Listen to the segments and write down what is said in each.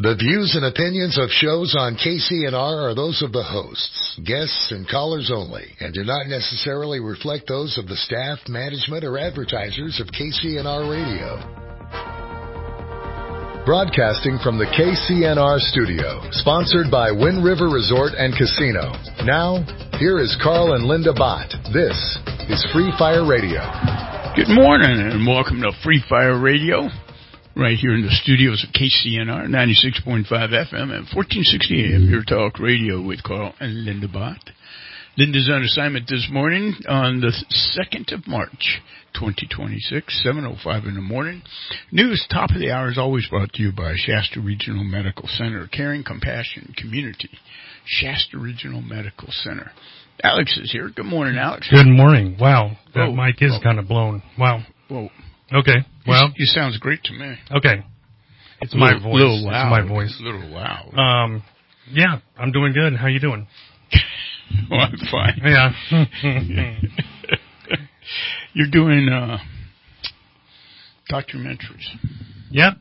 The views and opinions of shows on KCNR are those of the hosts, guests, and callers only, and do not necessarily reflect those of the staff, management, or advertisers of KCNR Radio. Broadcasting from the KCNR studio, sponsored by Wind River Resort and Casino. Now, here is Carl and Linda Bott. This is Free Fire Radio. Good morning and welcome to Free Fire Radio. Right here in the studios of KCNR, 96.5 FM and 1460 AM, your talk radio with Carl and Linda Bott. Linda's on assignment this morning on the 2nd of March, 2026, 7:05 in the morning. News top of the hour is always brought to you by Shasta Regional Medical Center, Caring Compassion Community. Shasta Regional Medical Center. Alex is here. Good morning, Alex. Good morning. Wow, that mic is kind of blown. Wow. Whoa. Okay. Well, it sounds great to me. Okay. It's my voice. Little loud. It's my voice. A little loud. Yeah, I'm doing good. How you doing? Well, I'm fine. Yeah. You're doing documentaries. Yep.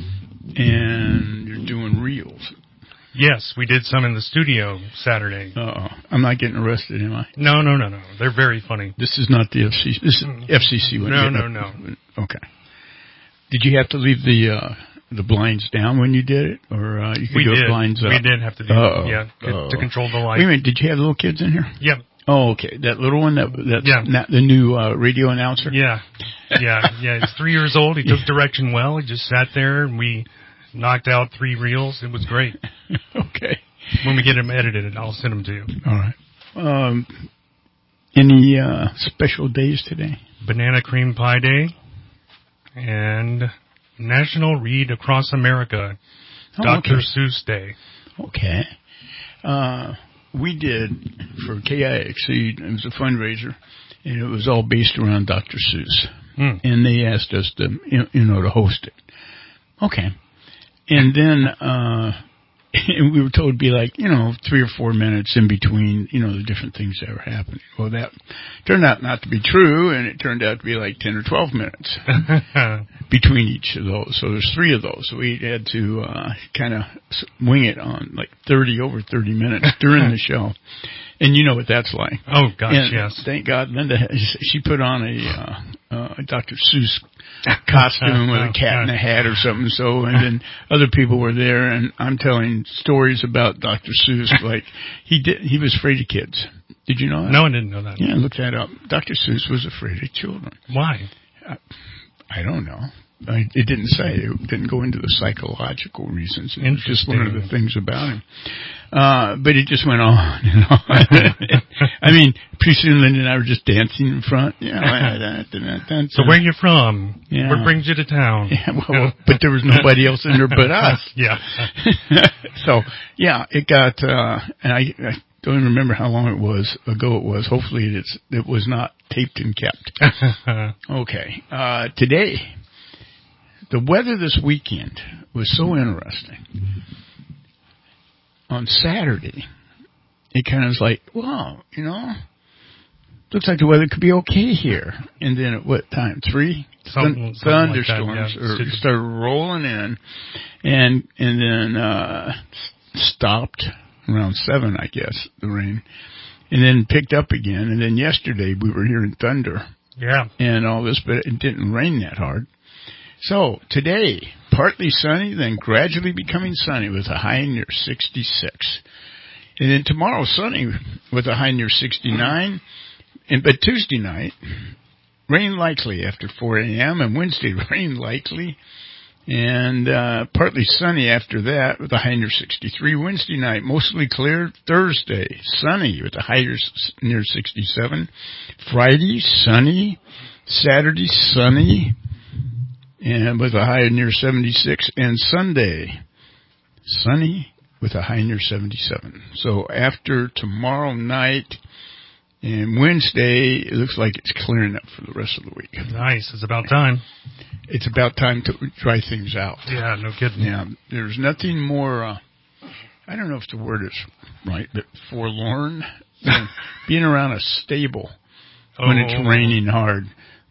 And you're doing reels. Yes, we did some in the studio Saturday. I'm not getting arrested, am I? No. They're very funny. This is not the FCC. This is FCC. No. Okay. Did you have to leave the blinds down when you did it, or you could go blinds up? We did have to do that. Yeah, to control the light. Wait a minute. Did you have little kids in here? Yep. Oh, okay. That little one. Not the new radio announcer. Yeah. He's 3 years old. He took direction well. He just sat there and we knocked out 3 reels. It was great. Okay. When we get them edited, I'll send them to you. All right. Any special days today? Banana Cream Pie Day and National Read Across America, Dr. Seuss Day. Okay. We did for KIXC, it was a fundraiser, and it was all based around Dr. Seuss. And they asked us to, to host it. Okay. And then and we were told to be like, 3 or 4 minutes in between, the different things that were happening. Well, that turned out not to be true, and it turned out to be like 10 or 12 minutes between each of those. So there's 3 of those. So we had to kind of wing it on like 30 minutes during the show. And you know what that's like. Oh, gosh, and yes. Thank God Linda, she put on a Dr. Seuss costume with a cat in a hat or something. So, and then other people were there, and I'm telling stories about Dr. Seuss. Like, he was afraid of kids. Did you know that? No, I didn't know that. Yeah, look that up. Dr. Seuss was afraid of children. Why? I don't know. It didn't say. It didn't go into the psychological reasons. It was just one of the things about him. But it just went on and on. I mean, pretty soon Linda and I were just dancing in front. So where are you from? Yeah. What brings you to town? Yeah, well, but there was nobody else in there but us. Yeah. So, yeah, it got, and I don't even remember how long ago it was. Hopefully it was not taped and kept. Okay. Today, the weather this weekend was so interesting. On Saturday, it kind of was like, wow, looks like the weather could be okay here. And then at what time? 3? Thunderstorms like that, started rolling in, and then stopped around 7, I guess, the rain, and then picked up again. And then yesterday we were hearing thunder. Yeah. And all this, but it didn't rain that hard. So today, partly sunny, then gradually becoming sunny with a high near 66. And then tomorrow, sunny with a high near 69. But Tuesday night, rain likely after 4 a.m. And Wednesday, rain likely. And partly sunny after that with a high near 63. Wednesday night, mostly clear. Thursday, sunny with a high near 67. Friday, sunny. Saturday, sunny. And with a high near 76, and Sunday, sunny with a high near 77. So after tomorrow night and Wednesday, it looks like it's clearing up for the rest of the week. Nice. It's about time. It's about time to try things out. Yeah, no kidding. Yeah, there's nothing more, I don't know if the word is right, but forlorn than being around a stable when it's raining hard.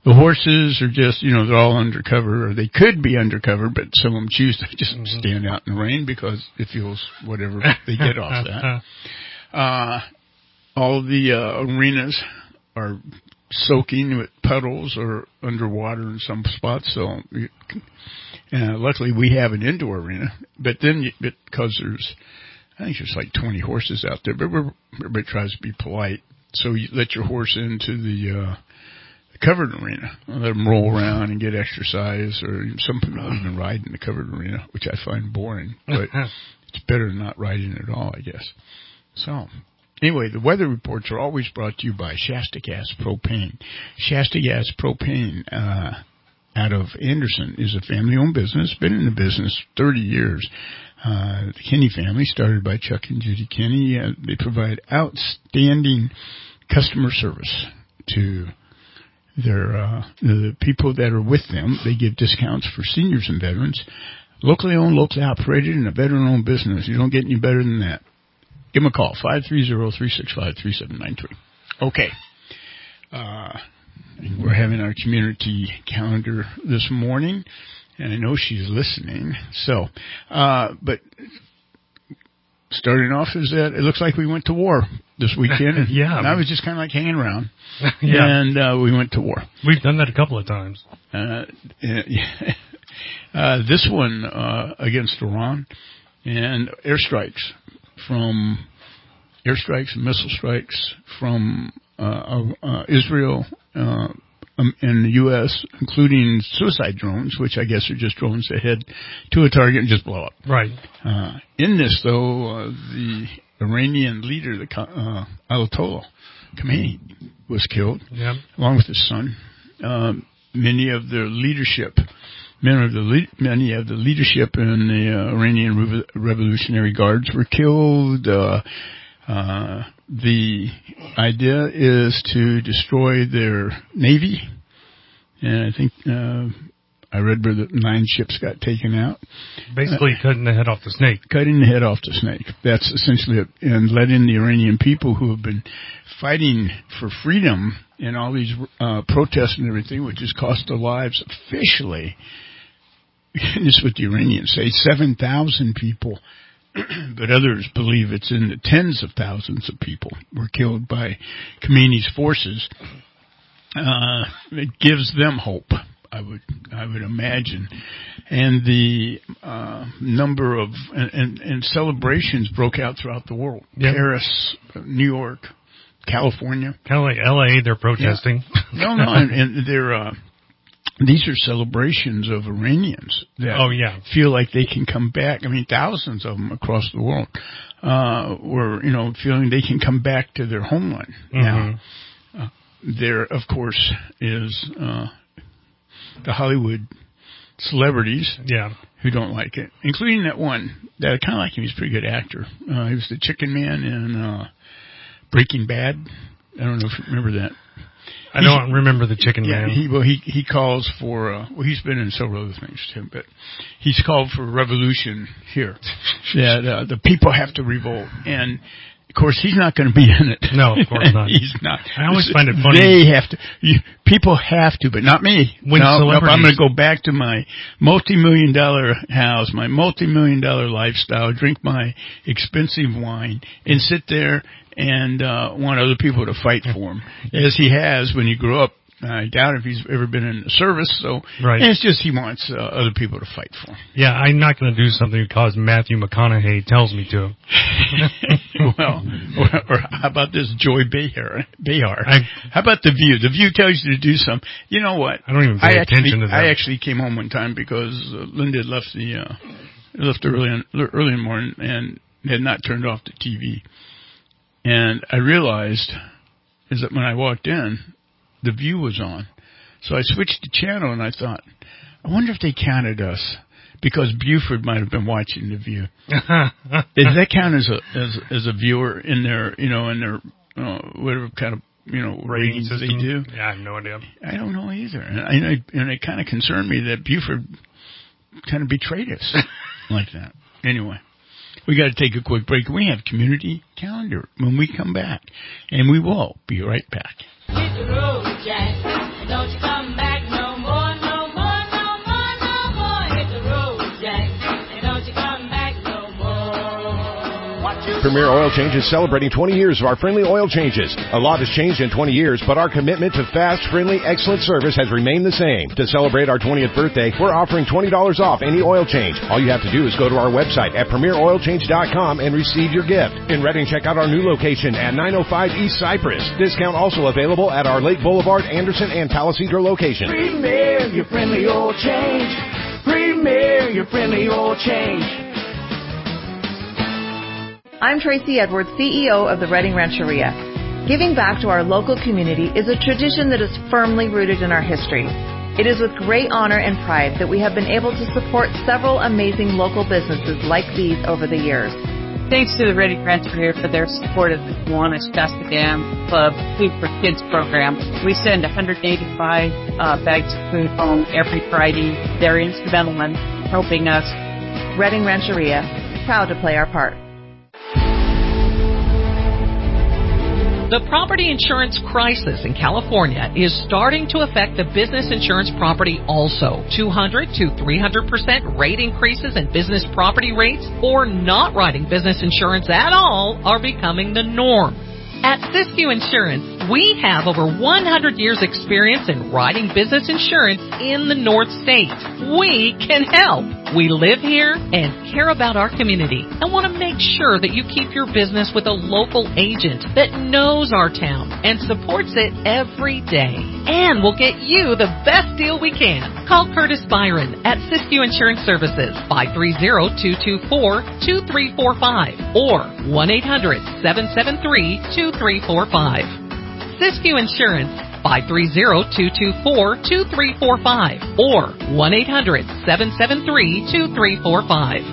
The horses are just, they're all undercover, or they could be undercover, but some of them choose to just stand out in the rain because it feels whatever they get off that. All the arenas are soaking with puddles or underwater in some spots, so luckily we have an indoor arena, but then because I think there's like 20 horses out there, but everybody tries to be polite, so you let your horse into the covered arena, let them roll around and get exercise, or some people even ride in the covered arena, which I find boring, but it's better than not riding at all, I guess. So, anyway, the weather reports are always brought to you by Shasta Gas Propane. Shasta Gas Propane, out of Anderson, is a family-owned business, been in the business 30 years. The Kinney family, started by Chuck and Judy Kinney, they provide outstanding customer service to the people that are with them. They give discounts for seniors and veterans. Locally owned, locally operated, and a veteran-owned business. You don't get any better than that. Give them a call, 530-365-3793. Okay. We're having our community calendar this morning, and I know she's listening. So, but starting off is that it looks like we went to war this weekend. Yeah. And I was just kind of like hanging around. Yeah. And we went to war. We've done that a couple of times. This one against Iran, and airstrikes and missile strikes from Israel in the U.S., including suicide drones, which I guess are just drones that head to a target and just blow up. Right. In this, though, the Iranian leader, the Ayatollah Khamenei, was killed, along with his son. Many of the leadership in the Iranian Revolutionary Guards were killed. The idea is to destroy their navy, and I think I read where the 9 ships got taken out. Basically cutting the head off the snake. Cutting the head off the snake. That's essentially it. And letting the Iranian people who have been fighting for freedom in all these protests and everything, which has cost their lives officially, this is what the Iranians say, 7,000 people, but others believe it's in the tens of thousands of people were killed by Khamenei's forces. It gives them hope, I would imagine. And the number of and celebrations broke out throughout the world. Yep. Paris, New York, California. Kind of like L.A., they're protesting. Yeah. No, and they're these are celebrations of Iranians that feel like they can come back. I mean, thousands of them across the world were, feeling they can come back to their homeland. Now, there, of course, is the Hollywood celebrities who don't like it, including that one that I kind of like him. He's a pretty good actor. He was the Chicken Man in Breaking Bad. I don't know if you remember that. I don't remember the Chicken Man. He calls for, he's been in several other things too, but he's called for revolution here. That the people have to revolt. And, of course, he's not going to be in it. No, of course not. He's not. I always find it funny. They have to. People have to, but not me. I'm going to go back to my multi-million-dollar house, my multi-million-dollar lifestyle, drink my expensive wine, and sit there and want other people to fight for him, as he has when he grew up. I doubt if he's ever been in the service, so and it's just he wants other people to fight for him. Yeah, I'm not going to do something because Matthew McConaughey tells me to. Well, or how about this Joy Behar? How about The View? The View tells you to do something. You know what? I don't even pay attention to that. I actually came home one time because Linda had left early in the morning and had not turned off the TV. And I realized is that when I walked in, The View was on. So I switched the channel and I thought, I wonder if they counted us because Buford might have been watching The View. Does that count as a viewer in their, whatever kind of, ratings they do? Yeah, I have no idea. I don't know either. And it kind of concerned me that Buford kind of betrayed us like that. Anyway. We got to take a quick break. We have community calendar when we come back, and we will be right back. Hit the road, Jack. don't you come back no more, no more, no more, no more. Hit the road, Jack, and don't you come back no more. Premier Oil Change is celebrating 20 years of our friendly oil changes. A lot has changed in 20 years, but our commitment to fast, friendly, excellent service has remained the same. To celebrate our 20th birthday, we're offering $20 off any oil change. All you have to do is go to our website at premieroilchange.com and receive your gift. In Reading, check out our new location at 905 East Cypress. Discount also available at our Lake Boulevard, Anderson, and Palisadro locations. Premier, your friendly oil change. Premier, your friendly oil change. I'm Tracy Edwards, CEO of the Reading Rancheria. Giving back to our local community is a tradition that is firmly rooted in our history. It is with great honor and pride that we have been able to support several amazing local businesses like these over the years. Thanks to the Reading Rancheria for their support of the Kiwanis Shasta Dam Club Food for Kids program. We send 185 bags of food home every Friday. They're instrumental in helping us. Reading Rancheria, proud to play our part. The property insurance crisis in California is starting to affect the business insurance property also. 200 to 300% rate increases in business property rates or not writing business insurance at all are becoming the norm. At Siskiyou Insurance, we have over 100 years experience in writing business insurance in the North State. We can help. We live here and care about our community and want to make sure that you keep your business with a local agent that knows our town and supports it every day. And we'll get you the best deal we can. Call Curtis Byron at Siskiyou Insurance Services, 530-224-2345 or 1-800-773-2345. Siskiyou Insurance, 530-224-2345 or 1-800-773-2345.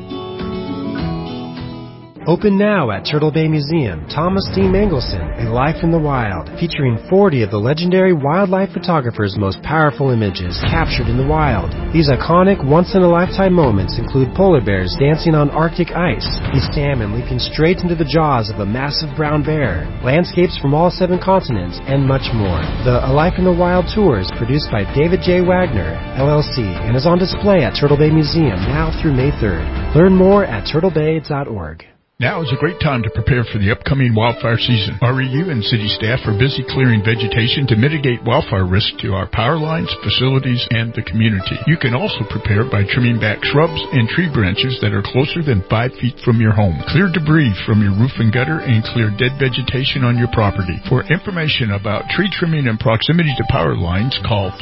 Open now at Turtle Bay Museum, Thomas D. Mangelson, A Life in the Wild, featuring 40 of the legendary wildlife photographer's most powerful images captured in the wild. These iconic, once-in-a-lifetime moments include polar bears dancing on Arctic ice, a salmon leaping straight into the jaws of a massive brown bear, landscapes from all 7 continents, and much more. The A Life in the Wild tour is produced by David J. Wagner, LLC, and is on display at Turtle Bay Museum now through May 3rd. Learn more at turtlebay.org. Now is a great time to prepare for the upcoming wildfire season. REU and city staff are busy clearing vegetation to mitigate wildfire risk to our power lines, facilities, and the community. You can also prepare by trimming back shrubs and tree branches that are closer than 5 feet from your home. Clear debris from your roof and gutter and clear dead vegetation on your property. For information about tree trimming and proximity to power lines, call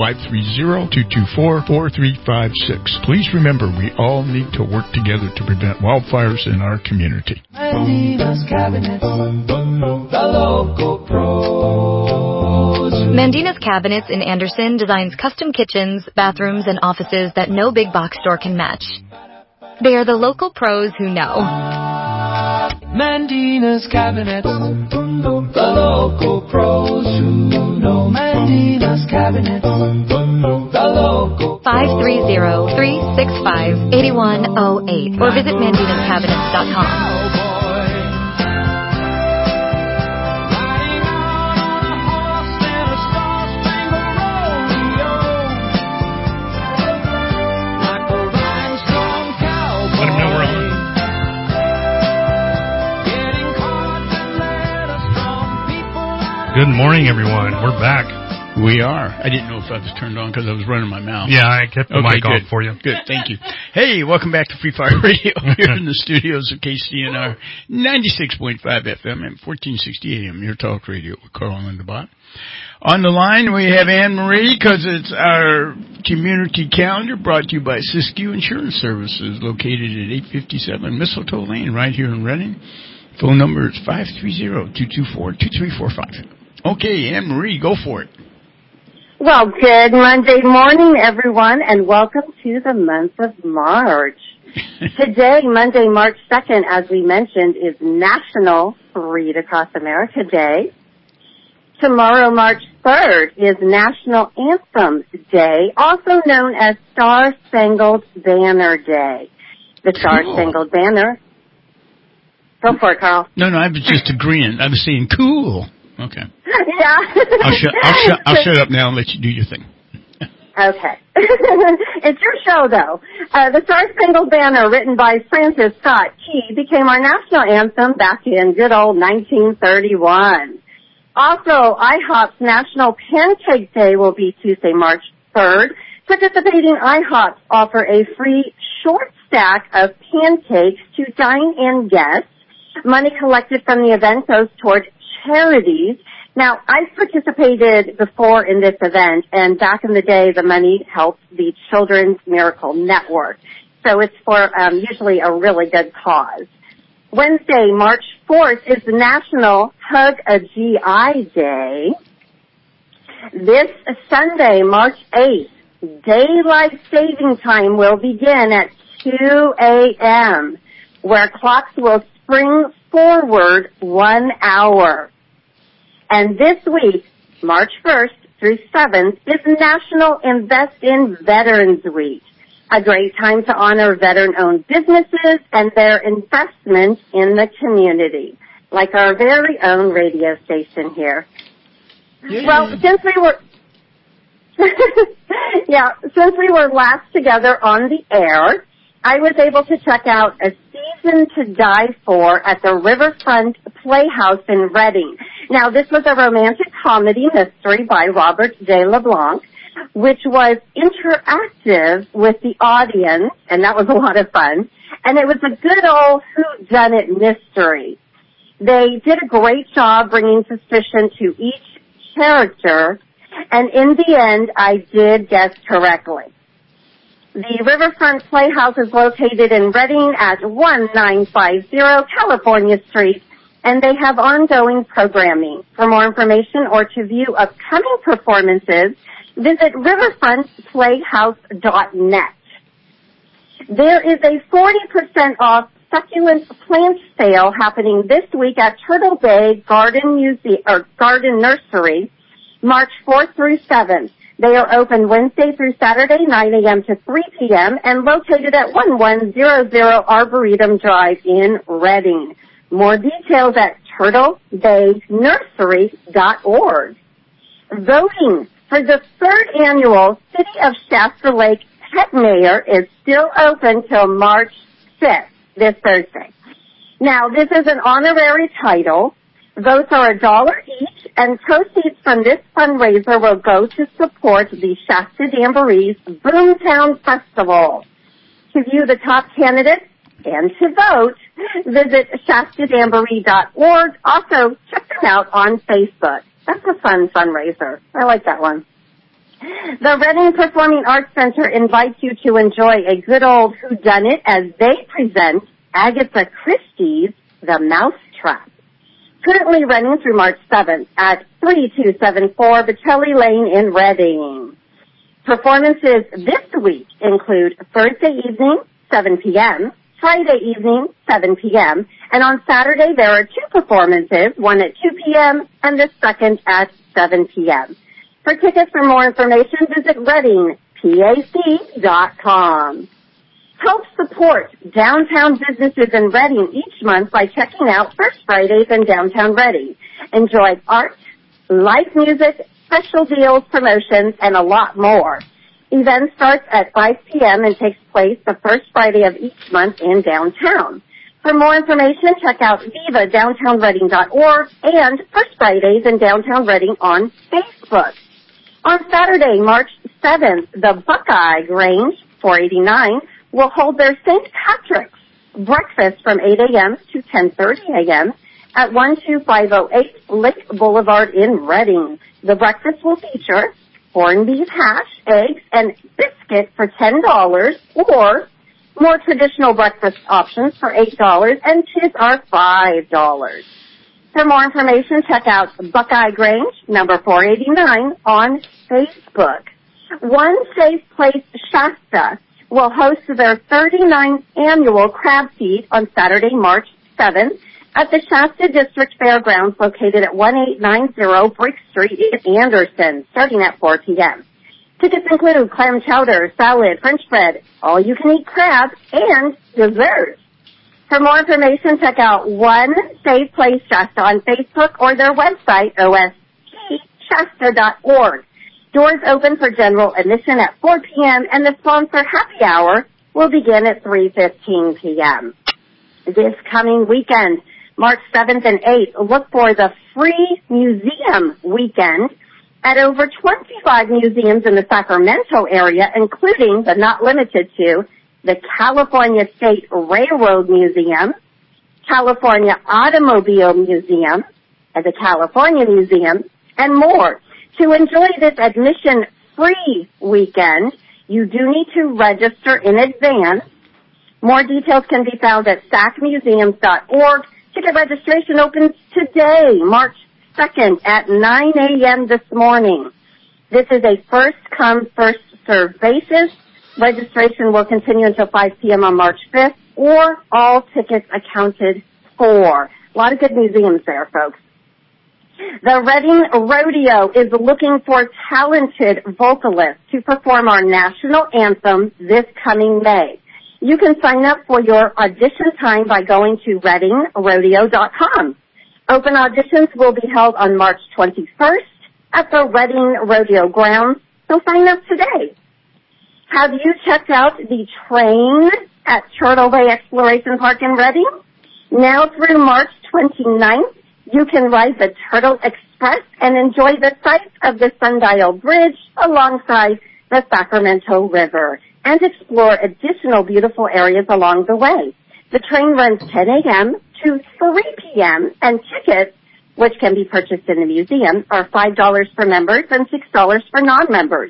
530-224-4356. Please remember, we all need to work together to prevent wildfires in our community. Mandina's Cabinets, the local pros. Mandina's Cabinets in Anderson designs custom kitchens, bathrooms, and offices that no big box store can match. They are the local pros who know. Mandina's Cabinets, the local pros who know. Mandina's Cabinets, the local 530-365-8108 or visit mandinascabinets.com. Good morning, everyone. We're back. We are. I didn't know if I was turned on because I was running my mouth. Yeah, I kept the mic good. on for you. Good, thank you. Hey, welcome back to Free Fire Radio here in the studios of KCNR 96.5 FM and 1460 AM, your talk radio with Carl and Linda Bott. On the line, we have Anne Marie because it's our community calendar brought to you by Siskiyou Insurance Services, located at 857 Mistletoe Lane right here in Reading. Phone number is 530-224-2345. Okay, Anne Marie, go for it. Well, good Monday morning, everyone, and welcome to the month of March. Today, Monday, March 2nd, as we mentioned, is National Read Across America Day. Tomorrow, March 3rd, is National Anthem Day, also known as Star-Spangled Banner Day. The Star-Spangled Banner. Go for it, Carl. No, I was just agreeing. I was saying cool. Okay. Yeah. I'll shut up now and let you do your thing. Okay. It's your show, though. The Star Spangled Banner, written by Francis Scott Key, became our national anthem back in good old 1931. Also, IHOP's National Pancake Day will be Tuesday, March 3rd. Participating IHOPs offer a free short stack of pancakes to dine-in guests. Money collected from the event goes toward charities. Now, I've participated before in this event, and back in the day, the money helped the Children's Miracle Network. So it's for usually a really good cause. Wednesday, March 4th, is the National Hug a GI Day. This Sunday, March 8th, Daylight Saving Time will begin at 2 a.m., where clocks will spring forward 1 hour. And this week, March 1st through 7th, is National Invest in Veterans Week, a great time to honor veteran-owned businesses and their investment in the community, like our very own radio station here. Yeah. Well, since we were last together on the air, I was able to check out A Season to Die For at the Riverfront Playhouse in Reading. Now, this was a romantic comedy mystery by Robert de LeBlanc, which was interactive with the audience, and that was a lot of fun. And it was a good old whodunit mystery. They did a great job bringing suspicion to each character, and in the end, I did guess correctly. The Riverfront Playhouse is located in Reading at 1950 California Street, and they have ongoing programming. For more information or to view upcoming performances, visit riverfrontplayhouse.net. There is a 40% off succulent plant sale happening this week at Turtle Bay Garden Nursery, March 4th through 7th. They are open Wednesday through Saturday, 9 a.m. to 3 p.m., and located at 1100 Arboretum Drive in Reading. More details at turtlebaynursery.org. Voting for the 3rd annual City of Shasta Lake Pet Mayor is still open till March 5th, this Thursday. Now, this is an honorary title. Votes are $1 each, and proceeds from this fundraiser will go to support the Shasta Jamboree's Boomtown Festival. To view the top candidates and to vote, visit shastadamboree.org. Also, check them out on Facebook. That's a fun fundraiser. I like that one. The Reading Performing Arts Center invites you to enjoy a good old whodunit as they present Agatha Christie's The Mousetrap. Currently running through March 7th at 3274 Bocelli Lane in Reading. Performances this week include Thursday evening, 7 p.m., Friday evening, 7 p.m., and on Saturday there are 2 performances, one at 2 p.m. and the second at 7 p.m. For tickets or more information, visit ReadingPAC.com. Help support downtown businesses in Reading each month by checking out First Fridays in downtown Reading. Enjoy art, live music, special deals, promotions, and a lot more. Event starts at 5 p.m. and takes place the first Friday of each month in downtown. For more information, check out vivadowntownreading.org and First Fridays in downtown Reading on Facebook. On Saturday, March 7th, the Buckeye Grange, 489, will hold their St. Patrick's breakfast from 8 a.m. to 10:30 a.m. at 12508 Lake Boulevard in Reading. The breakfast will feature corned beef hash, eggs, and biscuit for $10, or more traditional breakfast options for $8, and kids are $5. For more information, check out Buckeye Grange, number 489, on Facebook. One Safe Place Shasta will host their 39th annual crab feed on Saturday, March 7th at the Shasta District Fairgrounds located at 1890 Brick Street in Anderson, starting at 4 p.m. Tickets include clam chowder, salad, French bread, all-you-can-eat crab, and dessert. For more information, check out One Safe Place Shasta on Facebook or their website, ostshasta.org. Doors open for general admission at 4 p.m. and the sponsor happy hour will begin at 3:15 p.m. This coming weekend, March 7th and 8th, look for the Free Museum Weekend at over 25 museums in the Sacramento area, including, but not limited to, the California State Railroad Museum, California Automobile Museum, and the California Museum, and more. To enjoy this admission-free weekend, you do need to register in advance. More details can be found at sacmuseums.org. Ticket registration opens today, March 2nd at 9 a.m. this morning. This is a first-come, first-served basis. Registration will continue until 5 p.m. on March 5th, or all tickets accounted for. A lot of good museums there, folks. The Reading Rodeo is looking for talented vocalists to perform our national anthem this coming May. You can sign up for your audition time by going to readingrodeo.com. Open auditions will be held on March 21st at the Reading Rodeo grounds, so sign up today. Have you checked out the train at Turtle Bay Exploration Park in Reading? Now through March 29th, you can ride the Turtle Express and enjoy the sights of the Sundial Bridge alongside the Sacramento River and explore additional beautiful areas along the way. The train runs 10 a.m. to 3 p.m. and tickets, which can be purchased in the museum, are $5 for members and $6 for non-members.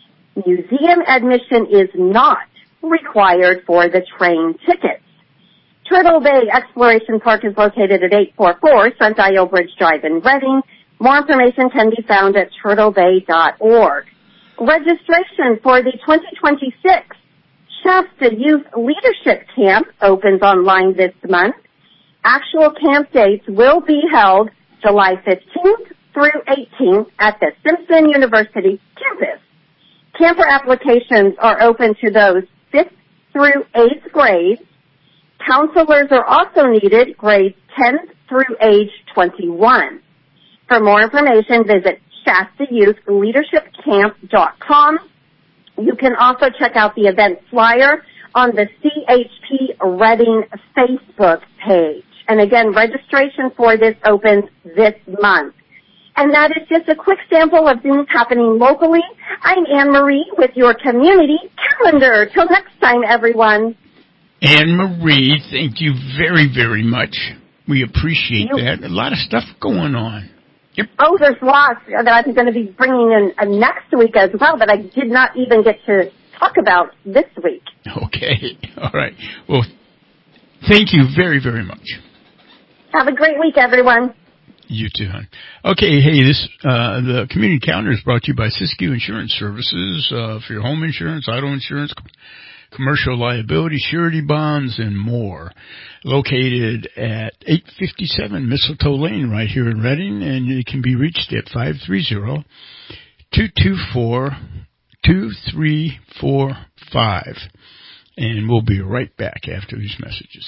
Museum admission is not required for the train tickets. Turtle Bay Exploration Park is located at 844 Sundial Bridge Drive in Reading. More information can be found at turtlebay.org. Registration for the 2026 Shasta Youth Leadership Camp opens online this month. Actual camp dates will be held July 15th through 18th at the Simpson University campus. Camper applications are open to those 5th through 8th grades. Counselors are also needed grades 10th through age 21. For more information, visit ShastaYouthLeadershipCamp.com. You can also check out the event flyer on the CHP Reading Facebook page. And again, registration for this opens this month. And that is just a quick sample of things happening locally. I'm Anne-Marie with your community calendar. Till next time, everyone. Anne-Marie, thank you very, very much. We appreciate that. A lot of stuff going on. Yep. Oh, there's lots that I'm going to be bringing in next week as well that I did not even get to talk about this week. Okay. All right. Well, thank you very, very much. Have a great week, everyone. You too, hon. Okay, hey, the community calendar is brought to you by Siskiyou Insurance Services for your home insurance, auto insurance, commercial liability, surety bonds, and more. Located at 857 Mistletoe Lane right here in Reading, and it can be reached at 530-224-2345. And we'll be right back after these messages.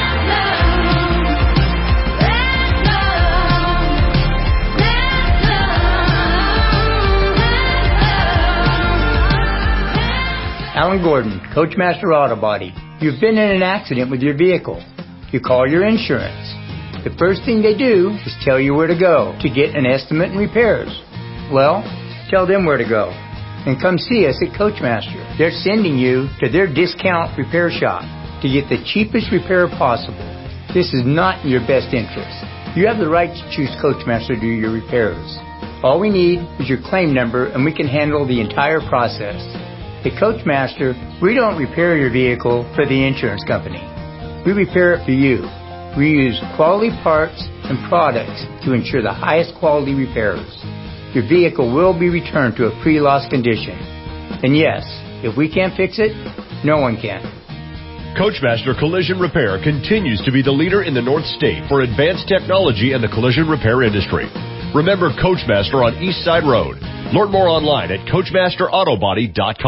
Alan Gordon, Coachmaster Auto Body. You've been in an accident with your vehicle. You call your insurance. The first thing they do is tell you where to go to get an estimate and repairs. Well, tell them where to go. And come see us at Coachmaster. They're sending you to their discount repair shop to get the cheapest repair possible. This is not in your best interest. You have the right to choose Coachmaster to do your repairs. All we need is your claim number and we can handle the entire process. At Coachmaster, we don't repair your vehicle for the insurance company. We repair it for you. We use quality parts and products to ensure the highest quality repairs. Your vehicle will be returned to a pre-loss condition. And yes, if we can't fix it, no one can. Coachmaster Collision Repair continues to be the leader in the North State for advanced technology in the collision repair industry. Remember Coachmaster on East Side Road. Learn more online at CoachmasterAutobody.com.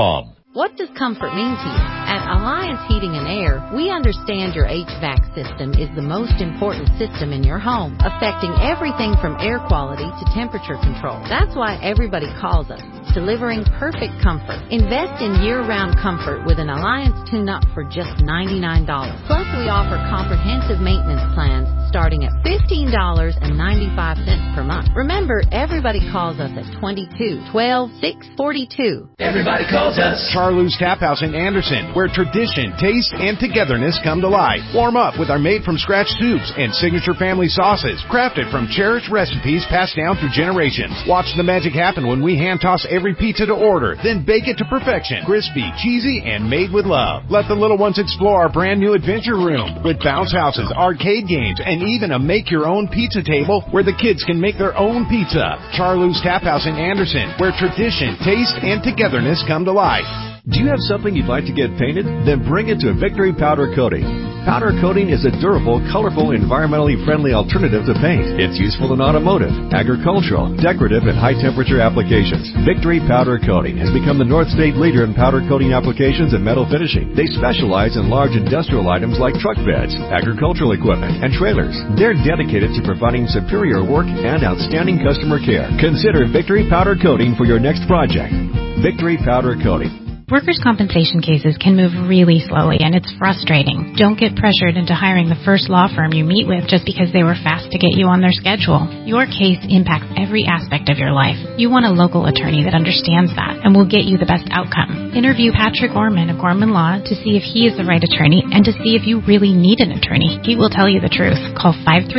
What does comfort mean to you? At Alliance Heating and Air, we understand your HVAC system is the most important system in your home, affecting everything from air quality to temperature control. That's why everybody calls us, delivering perfect comfort. Invest in year-round comfort with an Alliance tune-up for just $99. Plus, we offer comprehensive maintenance plans starting at $15.95 per month. Remember, everybody calls us at 22-12-642. Everybody calls us. Charlou's Tap House in Anderson, where tradition, taste, and togetherness come to life. Warm up with our made-from-scratch soups and signature family sauces, crafted from cherished recipes passed down through generations. Watch the magic happen when we hand-toss every pizza to order, then bake it to perfection. Crispy, cheesy, and made with love. Let the little ones explore our brand-new adventure room with bounce houses, arcade games, and even a make-your-own pizza table where the kids can make their own pizza. Charlou's Tap House in Anderson, where tradition, taste, and togetherness come to life. Do you have something you'd like to get painted? Then bring it to Victory Powder Coating. Powder coating is a durable, colorful, environmentally friendly alternative to paint. It's useful in automotive, agricultural, decorative, and high-temperature applications. Victory Powder Coating has become the North State leader in powder coating applications and metal finishing. They specialize in large industrial items like truck beds, agricultural equipment, and trailers. They're dedicated to providing superior work and outstanding customer care. Consider Victory Powder Coating for your next project. Victory Powder Coating. Workers' compensation cases can move really slowly, and it's frustrating. Don't get pressured into hiring the first law firm you meet with just because they were fast to get you on their schedule. Your case impacts every aspect of your life. You want a local attorney that understands that and will get you the best outcome. Interview Patrick Gorman of Gorman Law to see if he is the right attorney and to see if you really need an attorney. He will tell you the truth. Call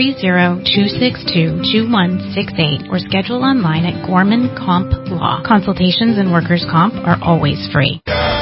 530-262-2168 or schedule online at Gorman Comp Law. Consultations in workers' comp are always free.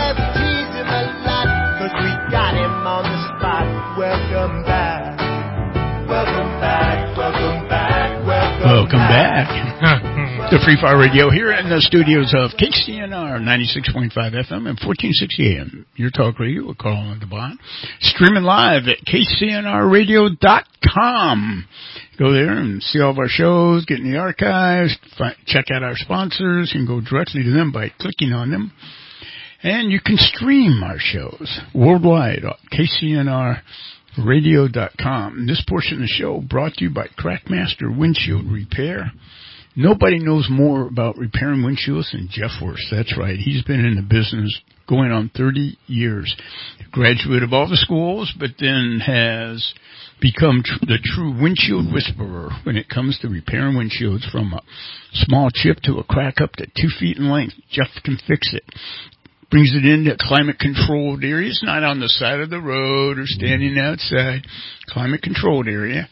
Welcome back to Free Fire Radio here in the studios of KCNR 96.5 FM and 1460 AM. Your talk radio with Carl and Devon. Streaming live at KCNRradio.com. Go there and see all of our shows, get in the archives, check out our sponsors. You can go directly to them by clicking on them. And you can stream our shows worldwide at KCNRradio.com. This portion of the show brought to you by Crackmaster Windshield Repair. Nobody knows more about repairing windshields than Jeff Worst. That's right. He's been in the business going on 30 years. Graduate of all the schools, but then has become the true windshield whisperer when it comes to repairing windshields from a small chip to a crack up to 2 feet in length. Jeff can fix it. Brings it into climate-controlled areas, not on the side of the road or standing outside. Climate-controlled area.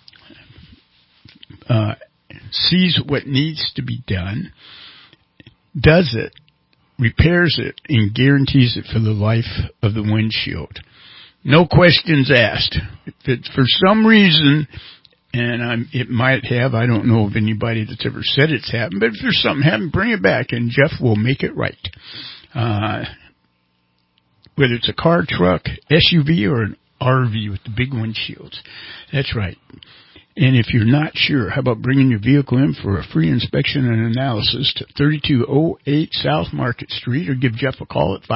Sees what needs to be done, does it, repairs it, and guarantees it for the life of the windshield. No questions asked. If it's for some reason, and it might have, I don't know of anybody that's ever said it's happened, but if there's something happened, bring it back, and Jeff will make it right. Whether it's a car, truck, SUV, or an RV with the big windshields. That's right. And if you're not sure, how about bringing your vehicle in for a free inspection and analysis to 3208 South Market Street, or give Jeff a call at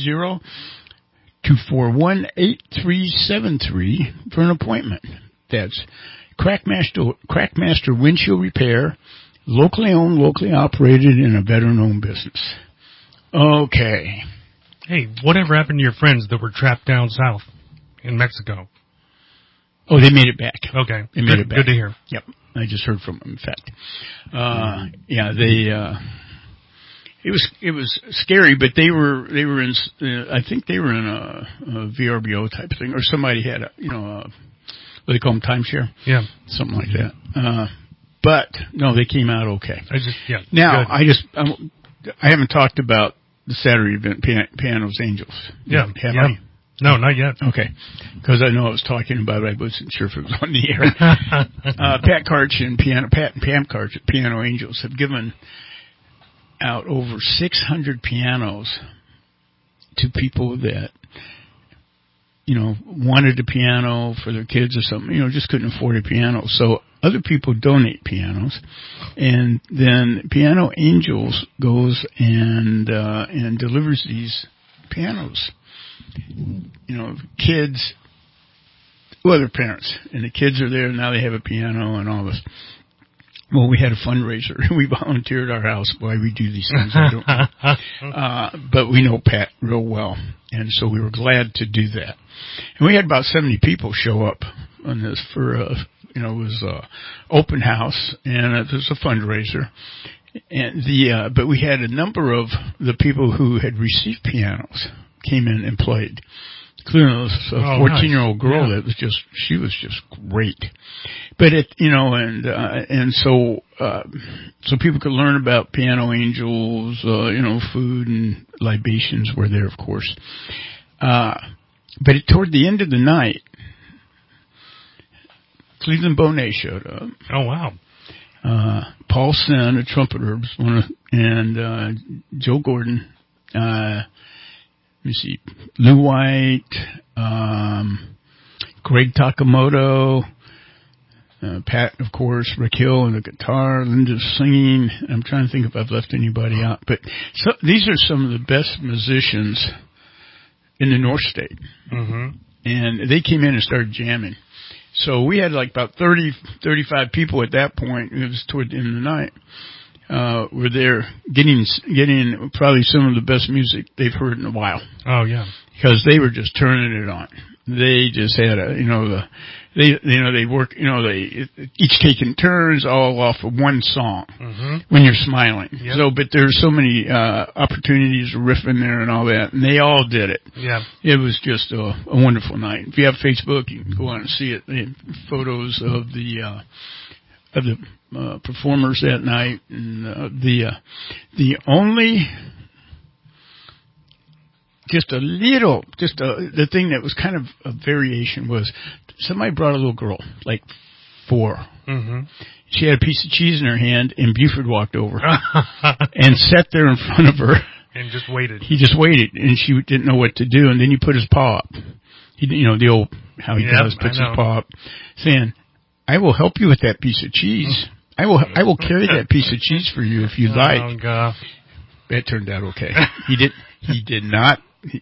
530-241-8373 for an appointment. That's Crackmaster Windshield Repair, locally owned, locally operated, and a veteran-owned business. Okay. Hey, whatever happened to your friends that were trapped down south in Mexico? Oh, they made it back. Okay. They made it back. Good to hear. Yep. I just heard from them, in fact. Yeah, they, it was scary, but they were in, I think they were in a VRBO type of thing, or somebody had a, what do they call them, timeshare? Yeah. Something like that. But, no, they came out okay. Now, good. I haven't talked about the Saturday event, Pianos Angels. Yeah. Have I? No, not yet. Okay. Because I know I was talking about it. I wasn't sure if it was on the air. Pat and Pam Karch at Piano Angels have given out over 600 pianos to people that, wanted a piano for their kids or something, just couldn't afford a piano. So other people donate pianos, and then Piano Angels goes and delivers these pianos. Kids, their parents, and the kids are there, and now they have a piano and all this. Well, we had a fundraiser. We volunteered our house. Why we do these things, I don't know. But we know Pat real well, and so we were glad to do that. And we had about 70 people show up on this for, it was open house, and it was a fundraiser. And but we had a number of the people who had received pianos came in and played. Including a 14-year-old girl that was she was just great. But so people could learn about piano angels, food and libations were there, of course. But toward the end of the night, Cleveland Bonet showed up. Oh, wow. Paul Sen, a trumpeter, and Joe Gordon, let me see, Lou White, Greg Takamoto, Pat, of course, Raquel on the guitar, Linda singing. I'm trying to think if I've left anybody out. But these are some of the best musicians in the North State. Mm-hmm. And they came in and started jamming. So we had like about 30, 35 people at that point. It was toward the end of the night. Were there getting probably some of the best music they've heard in a while. Oh, yeah. Because they were just turning it on. They just had they work, they each taking turns all off of one song when you're smiling. Yep. So, but there's so many, opportunities to riff in there and all that, and they all did it. Yeah. It was just a wonderful night. If you have Facebook, you can go on and see it. They have photos of the performers that night, and the only the thing that was kind of a variation was somebody brought a little girl, like 4. Mm-hmm. She had a piece of cheese in her hand, and Buford walked over and sat there in front of her and just waited. He just waited, and she didn't know what to do, and then he put his paw up. The old how he does, puts his paw up, saying, "I will help you with that piece of cheese. I will carry that piece of cheese for you if you like." Oh, God. That turned out okay. He did not.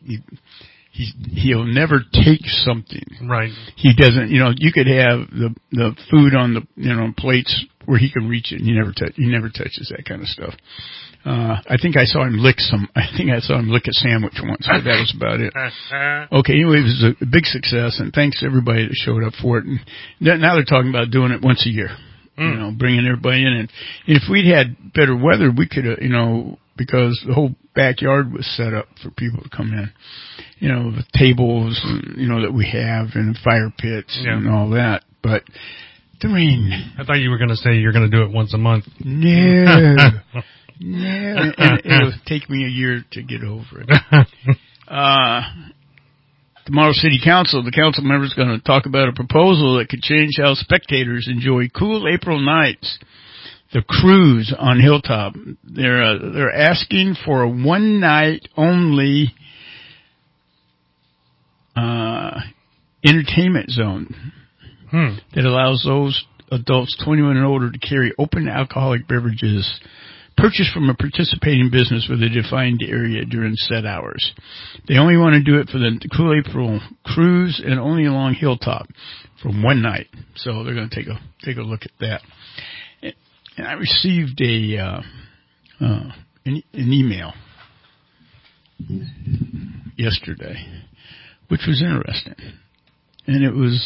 He'll never take something. Right. He doesn't. You could have the food on the plates where he can reach it, and he never touches that kind of stuff. I think I saw him lick a sandwich once, but that was about it. Okay, anyway, it was a big success, and thanks to everybody that showed up for it. And now they're talking about doing it once a year. Bringing everybody in. And if we'd had better weather, we could have, because the whole backyard was set up for people to come in. The tables, that we have, and fire pits and all that. But the rain. I thought you were going to say you're going to do it once a month. No. No. And it'll take me a year to get over it. Tomorrow City Council, the council members are going to talk about a proposal that could change how spectators enjoy cool April nights. The cruise on Hilltop. They're asking for a one night only entertainment zone that allows those adults 21 and older to carry open alcoholic beverages purchased from a participating business with a defined area during set hours. They only want to do it for the Cool April cruise and only along Hilltop for one night. So they're going to take a look at that. And I received an email yesterday, which was interesting, and it was.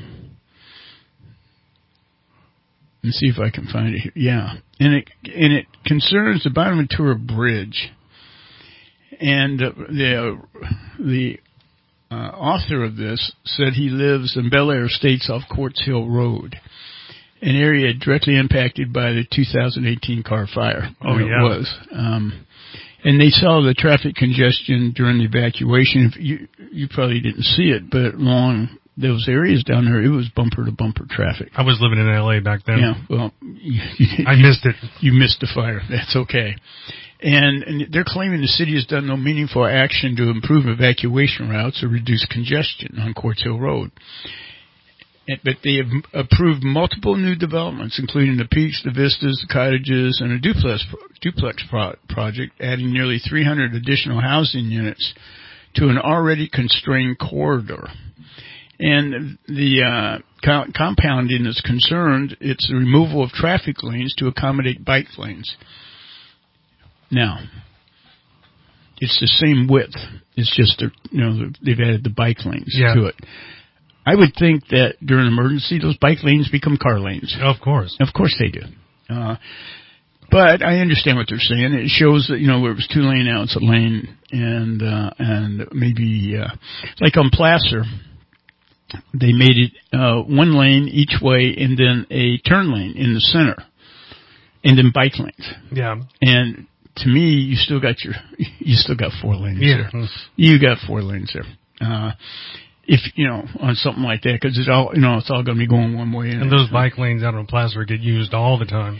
Let's see if I can find it here. Yeah, and it concerns the Bonaventura Bridge, and the author of this said he lives in Bel Air Estates off Quartz Hill Road, an area directly impacted by the 2018 Carr Fire. Oh, yeah. It was. And they saw the traffic congestion during the evacuation. You probably didn't see it, but along those areas down there, it was bumper-to-bumper traffic. I was living in L.A. back then. Yeah, well, I missed it. You missed the fire. That's okay. And they're claiming the city has done no meaningful action to improve evacuation routes or reduce congestion on Quartz Hill Road. But they have approved multiple new developments, including the Peaks, the Vistas, the Cottages, and a duplex project, adding nearly 300 additional housing units to an already constrained corridor. And the compounding is concerned, it's the removal of traffic lanes to accommodate bike lanes. Now, it's the same width. It's just they've added the bike lanes to it. I would think that during an emergency, those bike lanes become car lanes. Of course they do. But I understand what they're saying. It shows that where it was 2-lane, now it's a lane, and maybe like on Placer, they made it 1 lane each way, and then a turn lane in the center, and then bike lanes. Yeah. And to me, you still got 4 lanes there. You got 4 lanes there. If, on something like that, because it's all, it's all going to be going one way. And those bike lanes out on Placer get used all the time.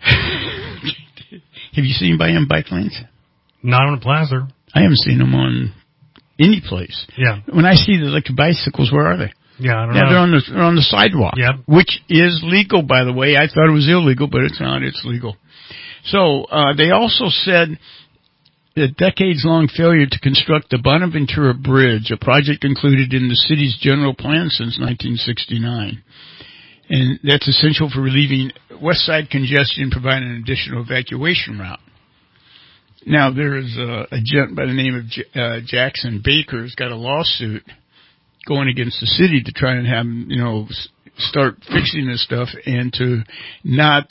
Have you seen by them bike lanes? Not on Placer. I haven't seen them on any place. Yeah. When I see the electric bicycles, where are they? Yeah, I don't know. They're on the sidewalk. Yeah. Which is legal, by the way. I thought it was illegal, but it's not. It's legal. So, they also said the decades-long failure to construct the Bonaventura Bridge, a project included in the city's general plan since 1969. And that's essential for relieving west side congestion and providing an additional evacuation route. Now, there is a gent by the name of Jackson Baker who's got a lawsuit going against the city to try and have, start fixing this stuff and to not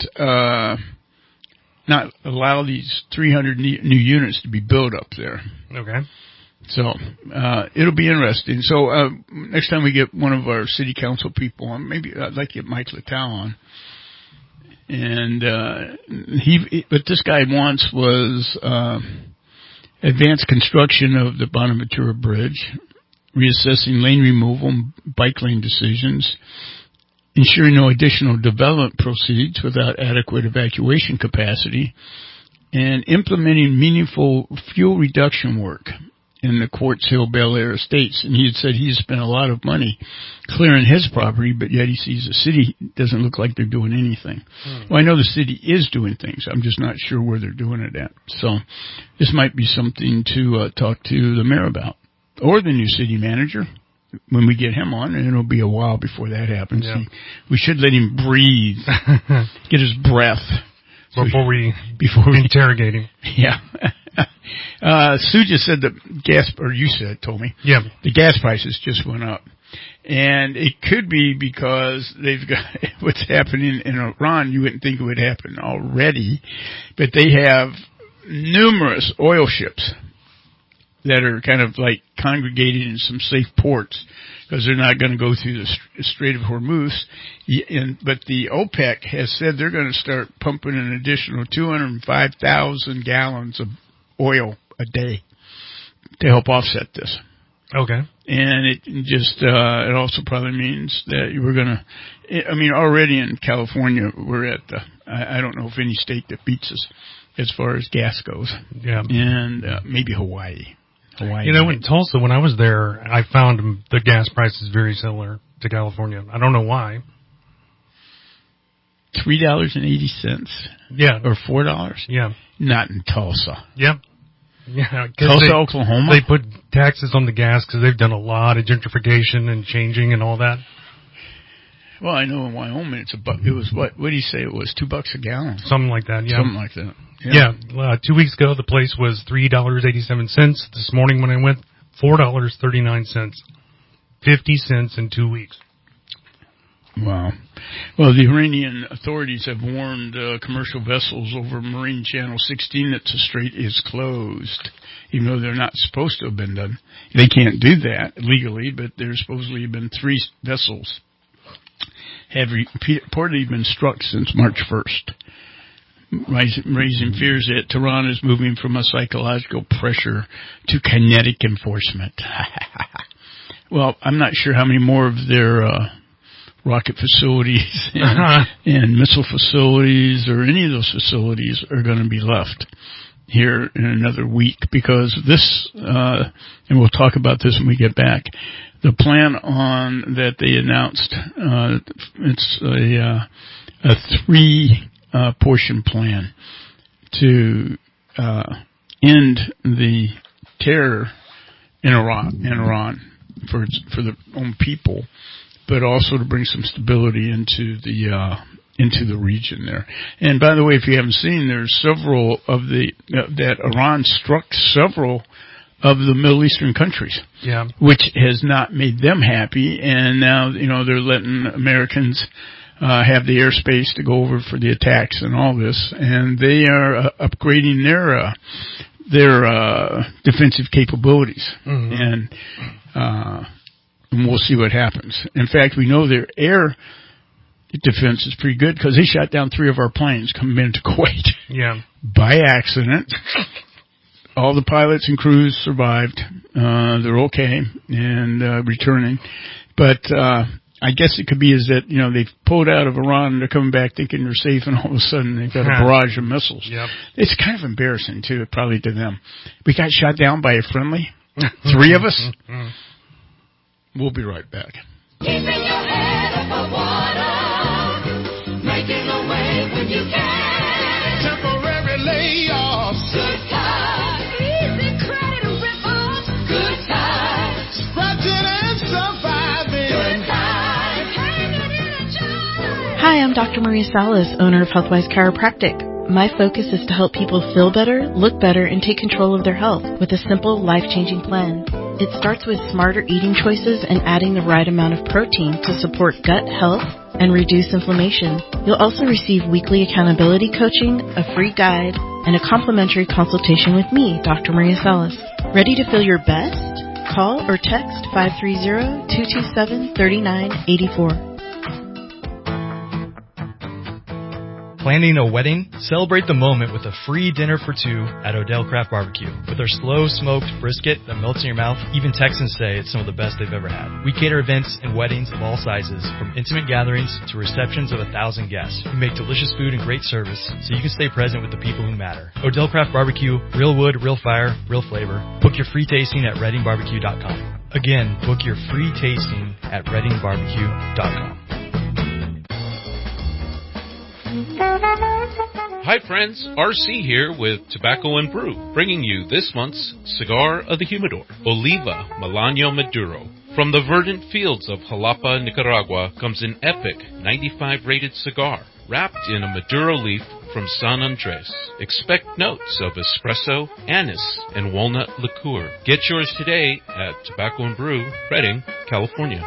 allow these 300 new units to be built up there. Okay. So, it'll be interesting. So, next time we get one of our city council people on, maybe I'd like to get Mike Littell on. And, what this guy wants was, advanced construction of the Bonaventura Bridge, reassessing lane removal and bike lane decisions, ensuring no additional development proceeds without adequate evacuation capacity, and implementing meaningful fuel reduction work in the Quartz Hill Bel Air estates. And he had said he had spent a lot of money clearing his property, but yet he sees the city doesn't look like they're doing anything. Well, I know the city is doing things. I'm just not sure where they're doing it at. So this might be something to talk to the mayor about, or the new city manager when we get him on, and it'll be a while before that happens. Yeah. We should let him breathe, get his breath. Before we interrogate him. Yeah. Sue just said that told me. Yeah. The gas prices just went up. And it could be because they've got what's happening in Iran. You wouldn't think it would happen already, but they have numerous oil ships that are kind of like congregated in some safe ports because they're not going to go through the Strait of Hormuz. But the OPEC has said they're going to start pumping an additional 205,000 gallons of oil a day to help offset this. Okay. And it also probably means that we're going to, already in California, we're at I don't know if any state that beats us as far as gas goes. Yeah. And maybe Hawaii. In Tulsa, when I was there, I found the gas prices very similar to California. I don't know why. $3.80. Yeah. Or $4. Yeah. Not in Tulsa. Yep. Yeah. Tulsa, Oklahoma. They put taxes on the gas because they've done a lot of gentrification and changing and all that. Well, I know in Wyoming it was what do you say it was? $2 a gallon. Something like that. Yeah. Something like that. Yeah. 2 weeks ago, the place was $3.87. This morning when I went, $4.39. 50 cents in 2 weeks. Wow. Well, the Iranian authorities have warned commercial vessels over Marine Channel 16 that the strait is closed, even though they're not supposed to have been done. They can't do that legally, but there supposedly have been 3 vessels have reportedly been struck since March 1st. Raising fears that Tehran is moving from a psychological pressure to kinetic enforcement. Well, I'm not sure how many more of their rocket facilities and missile facilities or any of those facilities are going to be left. here in another week, because this, and we'll talk about this when we get back, the plan that they announced, it's a 3-portion plan to end the terror in Iran for their own people, but also to bring some stability into the region there. And by the way, if you haven't seen, there's several of that Iran struck several of the Middle Eastern countries, which has not made them happy. And now, they're letting Americans have the airspace to go over for the attacks and all this, and they are upgrading their defensive capabilities, and we'll see what happens. In fact, we know their air defense is pretty good, because they shot down 3 of our planes coming into Kuwait. Yeah. By accident. All the pilots and crews survived. They're okay and returning. But I guess it could be is that, they've pulled out of Iran and they're coming back thinking they're safe, and all of a sudden they've got a barrage of missiles. Yep. It's kind of embarrassing, too, probably to them. We got shot down by a friendly. 3 of us. We'll be right back. Keeping your head above water, making a way when you can. Temporary layoffs, good times, easy credit rip-offs, good times, scratching and surviving, good times, hanging in a job. Hi, I'm Dr. Maria Salas, owner of Healthwise Chiropractic. My focus is to help people feel better, look better, and take control of their health with a simple, life-changing plan. It starts with smarter eating choices and adding the right amount of protein to support gut health and reduce inflammation. You'll also receive weekly accountability coaching, a free guide, and a complimentary consultation with me, Dr. Maria Salas. Ready to feel your best? Call or text 530-227-3984. Planning a wedding? Celebrate the moment with a free dinner for 2 at Odell Craft Barbecue. With our slow-smoked brisket that melts in your mouth, even Texans say it's some of the best they've ever had. We cater events and weddings of all sizes, from intimate gatherings to receptions of 1,000 guests. We make delicious food and great service, so you can stay present with the people who matter. Odell Craft Barbecue, real wood, real fire, real flavor. Book your free tasting at ReddingBarbecue.com. Again, book your free tasting at ReddingBarbecue.com. Hi friends, RC here with Tobacco and Brew, bringing you this month's Cigar of the Humidor, Oliva Melanio Maduro. From the verdant fields of Jalapa, Nicaragua, comes an epic 95 rated cigar, wrapped in a Maduro leaf from San Andres. Expect notes of espresso, anise, and walnut liqueur. Get yours today at Tobacco and Brew, Redding, California.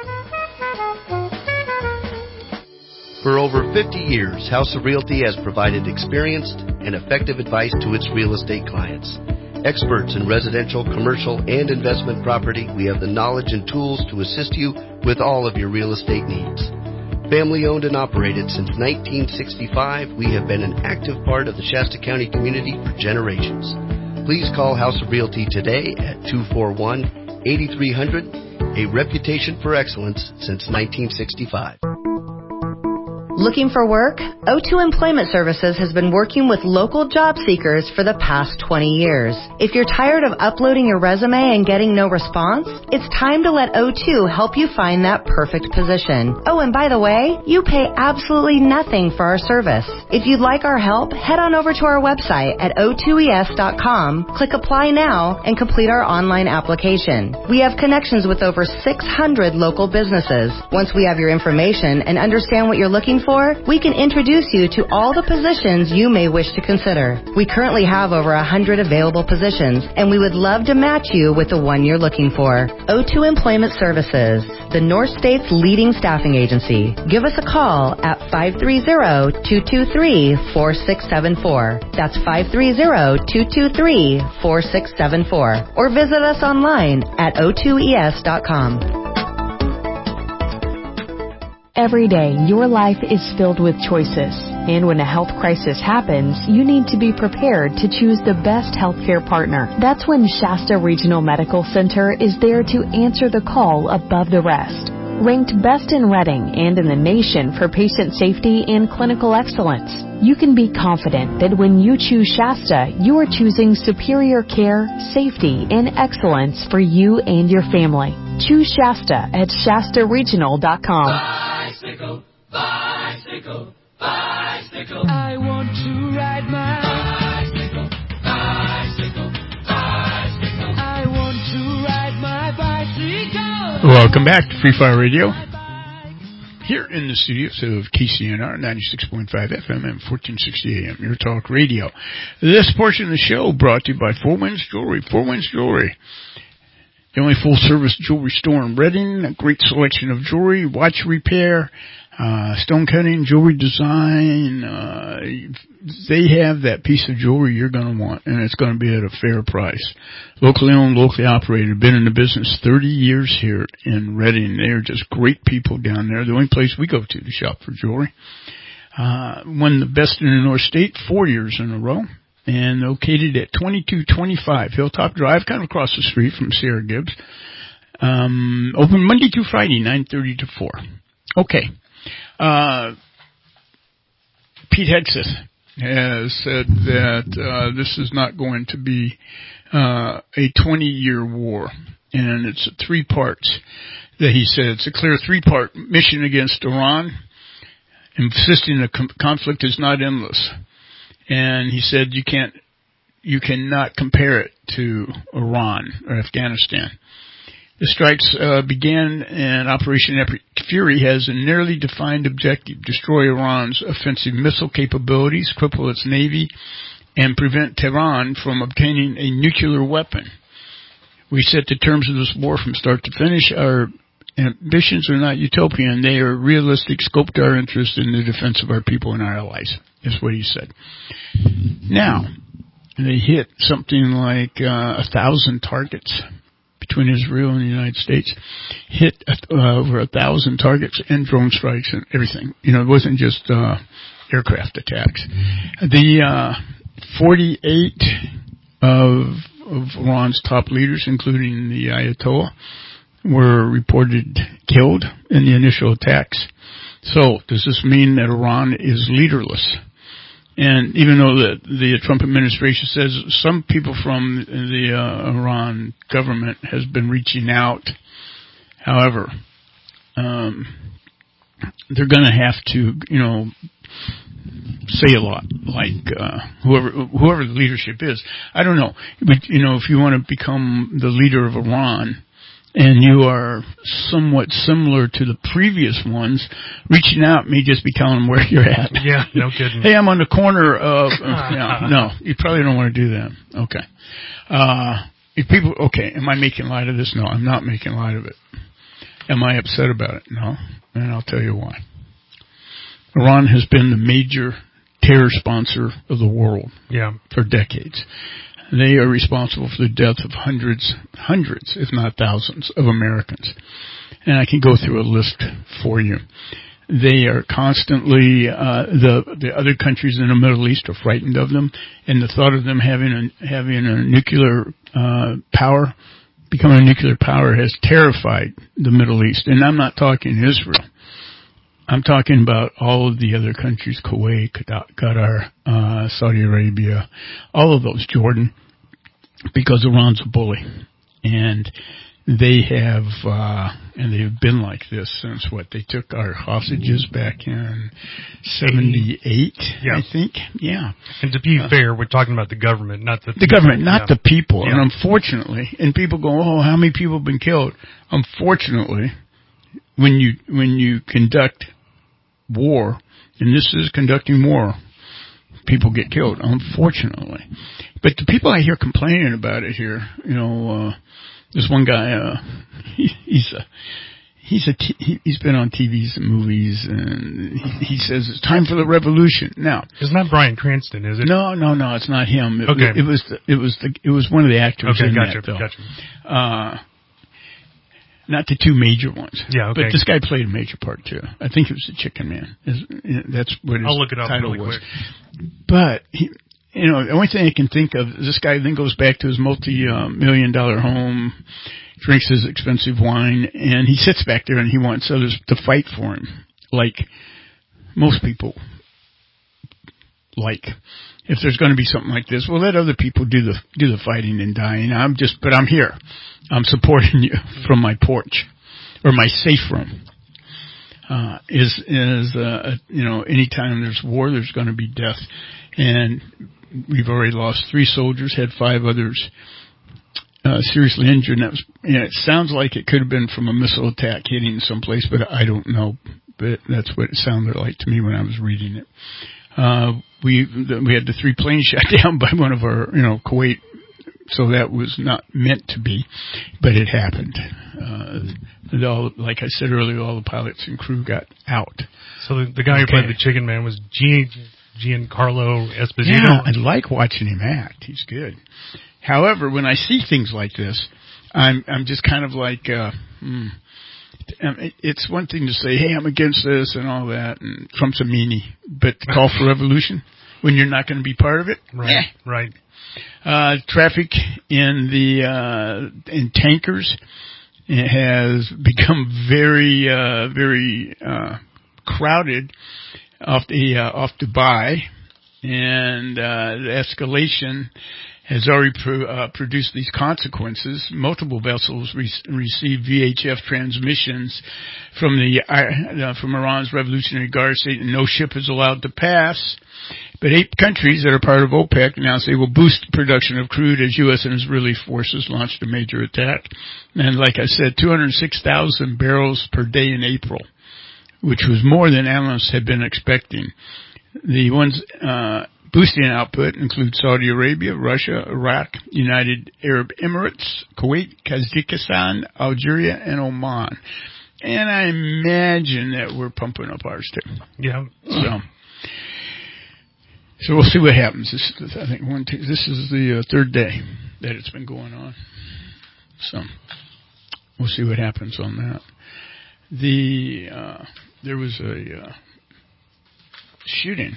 For over 50 years, House of Realty has provided experienced and effective advice to its real estate clients. Experts in residential, commercial, and investment property, we have the knowledge and tools to assist you with all of your real estate needs. Family owned and operated since 1965, we have been an active part of the Shasta County community for generations. Please call House of Realty today at 241-8300, a reputation for excellence since 1965. Looking for work? O2 Employment Services has been working with local job seekers for the past 20 years. If you're tired of uploading your resume and getting no response, it's time to let O2 help you find that perfect position. Oh, and by the way, you pay absolutely nothing for our service. If you'd like our help, head on over to our website at o2es.com, click Apply Now, and complete our online application. We have connections with over 600 local businesses. Once we have your information and understand what you're looking for, we can introduce you to all the positions you may wish to consider. We currently have over 100 available positions, and we would love to match you with the one you're looking for. O2 Employment Services, the North State's leading staffing agency. Give us a call at 530-223-4674. That's 530-223-4674. Or visit us online at o2es.com. Every day, your life is filled with choices. And when a health crisis happens, you need to be prepared to choose the best healthcare partner. That's when Shasta Regional Medical Center is there to answer the call above the rest. ranked best in Reading and in the nation for patient safety and clinical excellence. You can be confident that when you choose Shasta, you are choosing superior care, safety, and excellence for you and your family. Choose Shasta at ShastaRegional.com. Bicycle, bicycle, bicycle. I want to ride my bicycle, bicycle, bicycle. I want to ride my bicycle. Welcome back to Free Fire Radio. Here in the studios of KCNR 96.5 FM and 1460 AM, your talk radio. This portion of the show brought to you by Four Winds Jewelry. Four Winds Jewelry, the only full-service jewelry store in Reading. A great selection of jewelry, watch repair, stone cutting, jewelry design. They have that piece of jewelry you're going to want, and it's going to be at a fair price. Locally owned, locally operated. Been in the business 30 years here in Reading. They are just great people down there. The only place we go to shop for jewelry. Won the best in the North State 4 years in a row. And located at 2225 Hilltop Drive, kind of across the street from Sierra Gibbs. Open Monday through Friday, 9:30 to 4. Okay. Pete Hegseth has said that this is not going to be a 20-year war, and it's 3 parts that he said. It's a clear 3-part mission against Iran, insisting the conflict is not endless. And he said you cannot compare it to Iran or Afghanistan. The strikes began, and Operation Epic Fury has a nearly defined objective: destroy Iran's offensive missile capabilities, cripple its navy, and prevent Tehran from obtaining a nuclear weapon. We set the terms of this war from start to finish. Our ambitions are not utopian. They are realistic, scoped our interest in the defense of our people and our allies. That's what he said. Now, they hit something like 1,000 targets between Israel and the United States. Hit over 1,000 targets and drone strikes and everything. You know, it wasn't just aircraft attacks. The 48 of Iran's top leaders, including the Ayatollah, were reported killed in the initial attacks. So, does this mean that Iran is leaderless? And even though the Trump administration says some people from the Iran government has been reaching out, however, they're going to have to, you know, say a lot, like whoever the leadership is. I don't know, but you know, if you want to become the leader of Iran, and you are somewhat similar to the previous ones, reaching out may just be telling them where you're at. Yeah, no kidding. Hey, I'm on the corner of... no, you probably don't want to do that. Okay. Am I making light of this? No, I'm not making light of it. Am I upset about it? No, and I'll tell you why. Iran has been the major terror sponsor of the world for decades. They are responsible for the death of hundreds, if not thousands, of Americans. And I can go through a list for you. They are constantly, the other countries in the Middle East are frightened of them, and the thought of them having a nuclear power, becoming a nuclear power, has terrified the Middle East. And I'm not talking Israel. I'm talking about all of the other countries, Kuwait, Qatar, Saudi Arabia, all of those, Jordan, because Iran's a bully. And they have been like this since they took our hostages back in 78, I think. Yeah. And to be fair, we're talking about the government, not the government, not the people. Yeah. And unfortunately, and people go, oh, how many people have been killed? Unfortunately, when you conduct war, and this is conducting war, people get killed, unfortunately. But the people I hear complaining about it here, you know, this one guy, he's been on TVs and movies, and he says it's time for the revolution. Now, it's not Bryan Cranston, is it? No, it's not him. It was one of the actors. Okay, gotcha. Not the two major ones. Yeah, okay. But this guy played a major part too. I think it was the Chicken Man. That's what his I'll look it up title really was. Quick. But the only thing I can think of is this guy then goes back to his multi-million-dollar home. drinks his expensive wine, and he sits back there and he wants others to fight for him, like most people like. If there's going to be something like this, well, let other people do the fighting and dying. But I'm here. I'm supporting you from my porch or my safe room. Anytime there's war, there's going to be death, and we've already lost 3 soldiers, had 5 others seriously injured. And it sounds like it could have been from a missile attack hitting someplace, but I don't know. But that's what it sounded like to me when I was reading it. We had the 3 planes shot down by one of our, Kuwait, so that was not meant to be, but it happened. Like I said earlier, all the pilots and crew got out. So the guy who played the Chicken Man was Giancarlo Esposito? Yeah, I like watching him act. He's good. However, when I see things like this, I'm just kind of like, it's one thing to say, hey, I'm against this and all that, and Trump's a meanie, but to call for revolution when you're not going to be part of it? Right, right. Traffic in tankers has become very, very crowded off Dubai, and the escalation has already produced these consequences. Multiple vessels received VHF transmissions from Iran's Revolutionary Guard saying no ship is allowed to pass. But 8 countries that are part of OPEC now say will boost production of crude as U.S. and Israeli forces launched a major attack. And like I said, 206,000 barrels per day in April, which was more than analysts had been expecting. The ones boosting output include Saudi Arabia, Russia, Iraq, United Arab Emirates, Kuwait, Kazakhstan, Algeria, and Oman. And I imagine that we're pumping up ours too. Yeah. So we'll see what happens. This is the 3rd day that it's been going on. So we'll see what happens on that. There was a shooting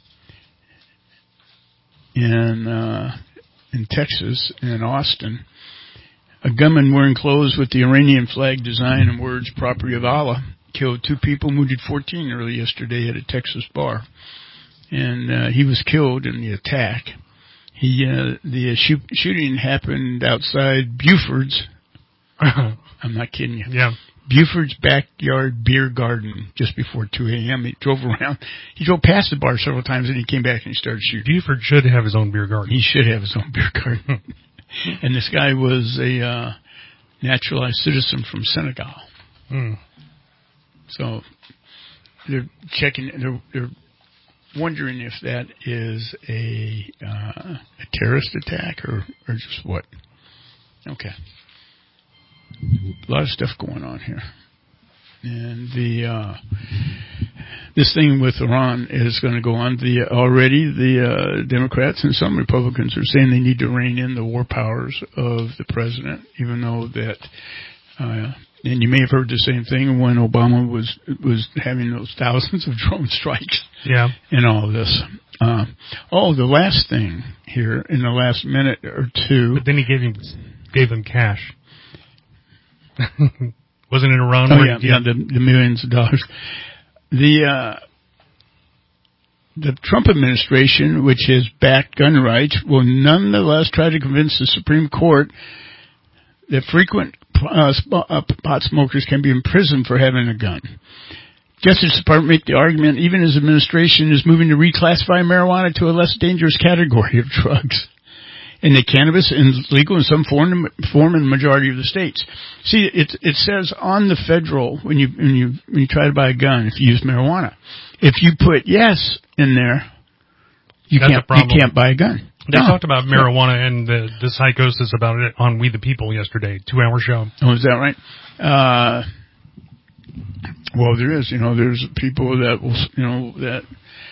in Texas, in Austin. A gunman wearing clothes with the Iranian flag design and words "Property of Allah" killed 2 people, wounded 14 early yesterday at a Texas bar. And he was killed in the attack. The shooting happened outside Buford's. I'm not kidding you. Yeah. Buford's backyard beer garden just before 2 a.m. He drove around. He drove past the bar several times, and he came back and he started shooting. Buford should have his own beer garden. He should have his own beer garden. And this guy was a naturalized citizen from Senegal. So they're checking. They're wondering if that is a terrorist attack or just what. Okay. A lot of stuff going on here. And this thing with Iran is going to go on. Already the Democrats and some Republicans are saying they need to rein in the war powers of the president, even though that, and you may have heard the same thing when Obama was having those thousands of drone strikes. Yeah. And all of this. The last thing here in the last minute or two. But then he gave them cash. Wasn't it Iran? The millions of dollars. The Trump administration, which has backed gun rights, will nonetheless try to convince the Supreme Court that frequent pot smokers can be imprisoned for having a gun. Justice Department make the argument even as administration is moving to reclassify marijuana to a less dangerous category of drugs. And the cannabis is legal in some form in the majority of the states. See, it says on the federal when you try to buy a gun if you use marijuana, if you put yes in there, you can't buy a gun. They talked about marijuana and the psychosis about it on We the People yesterday, 2-hour show. Oh, is that right? Well, there is. There's people that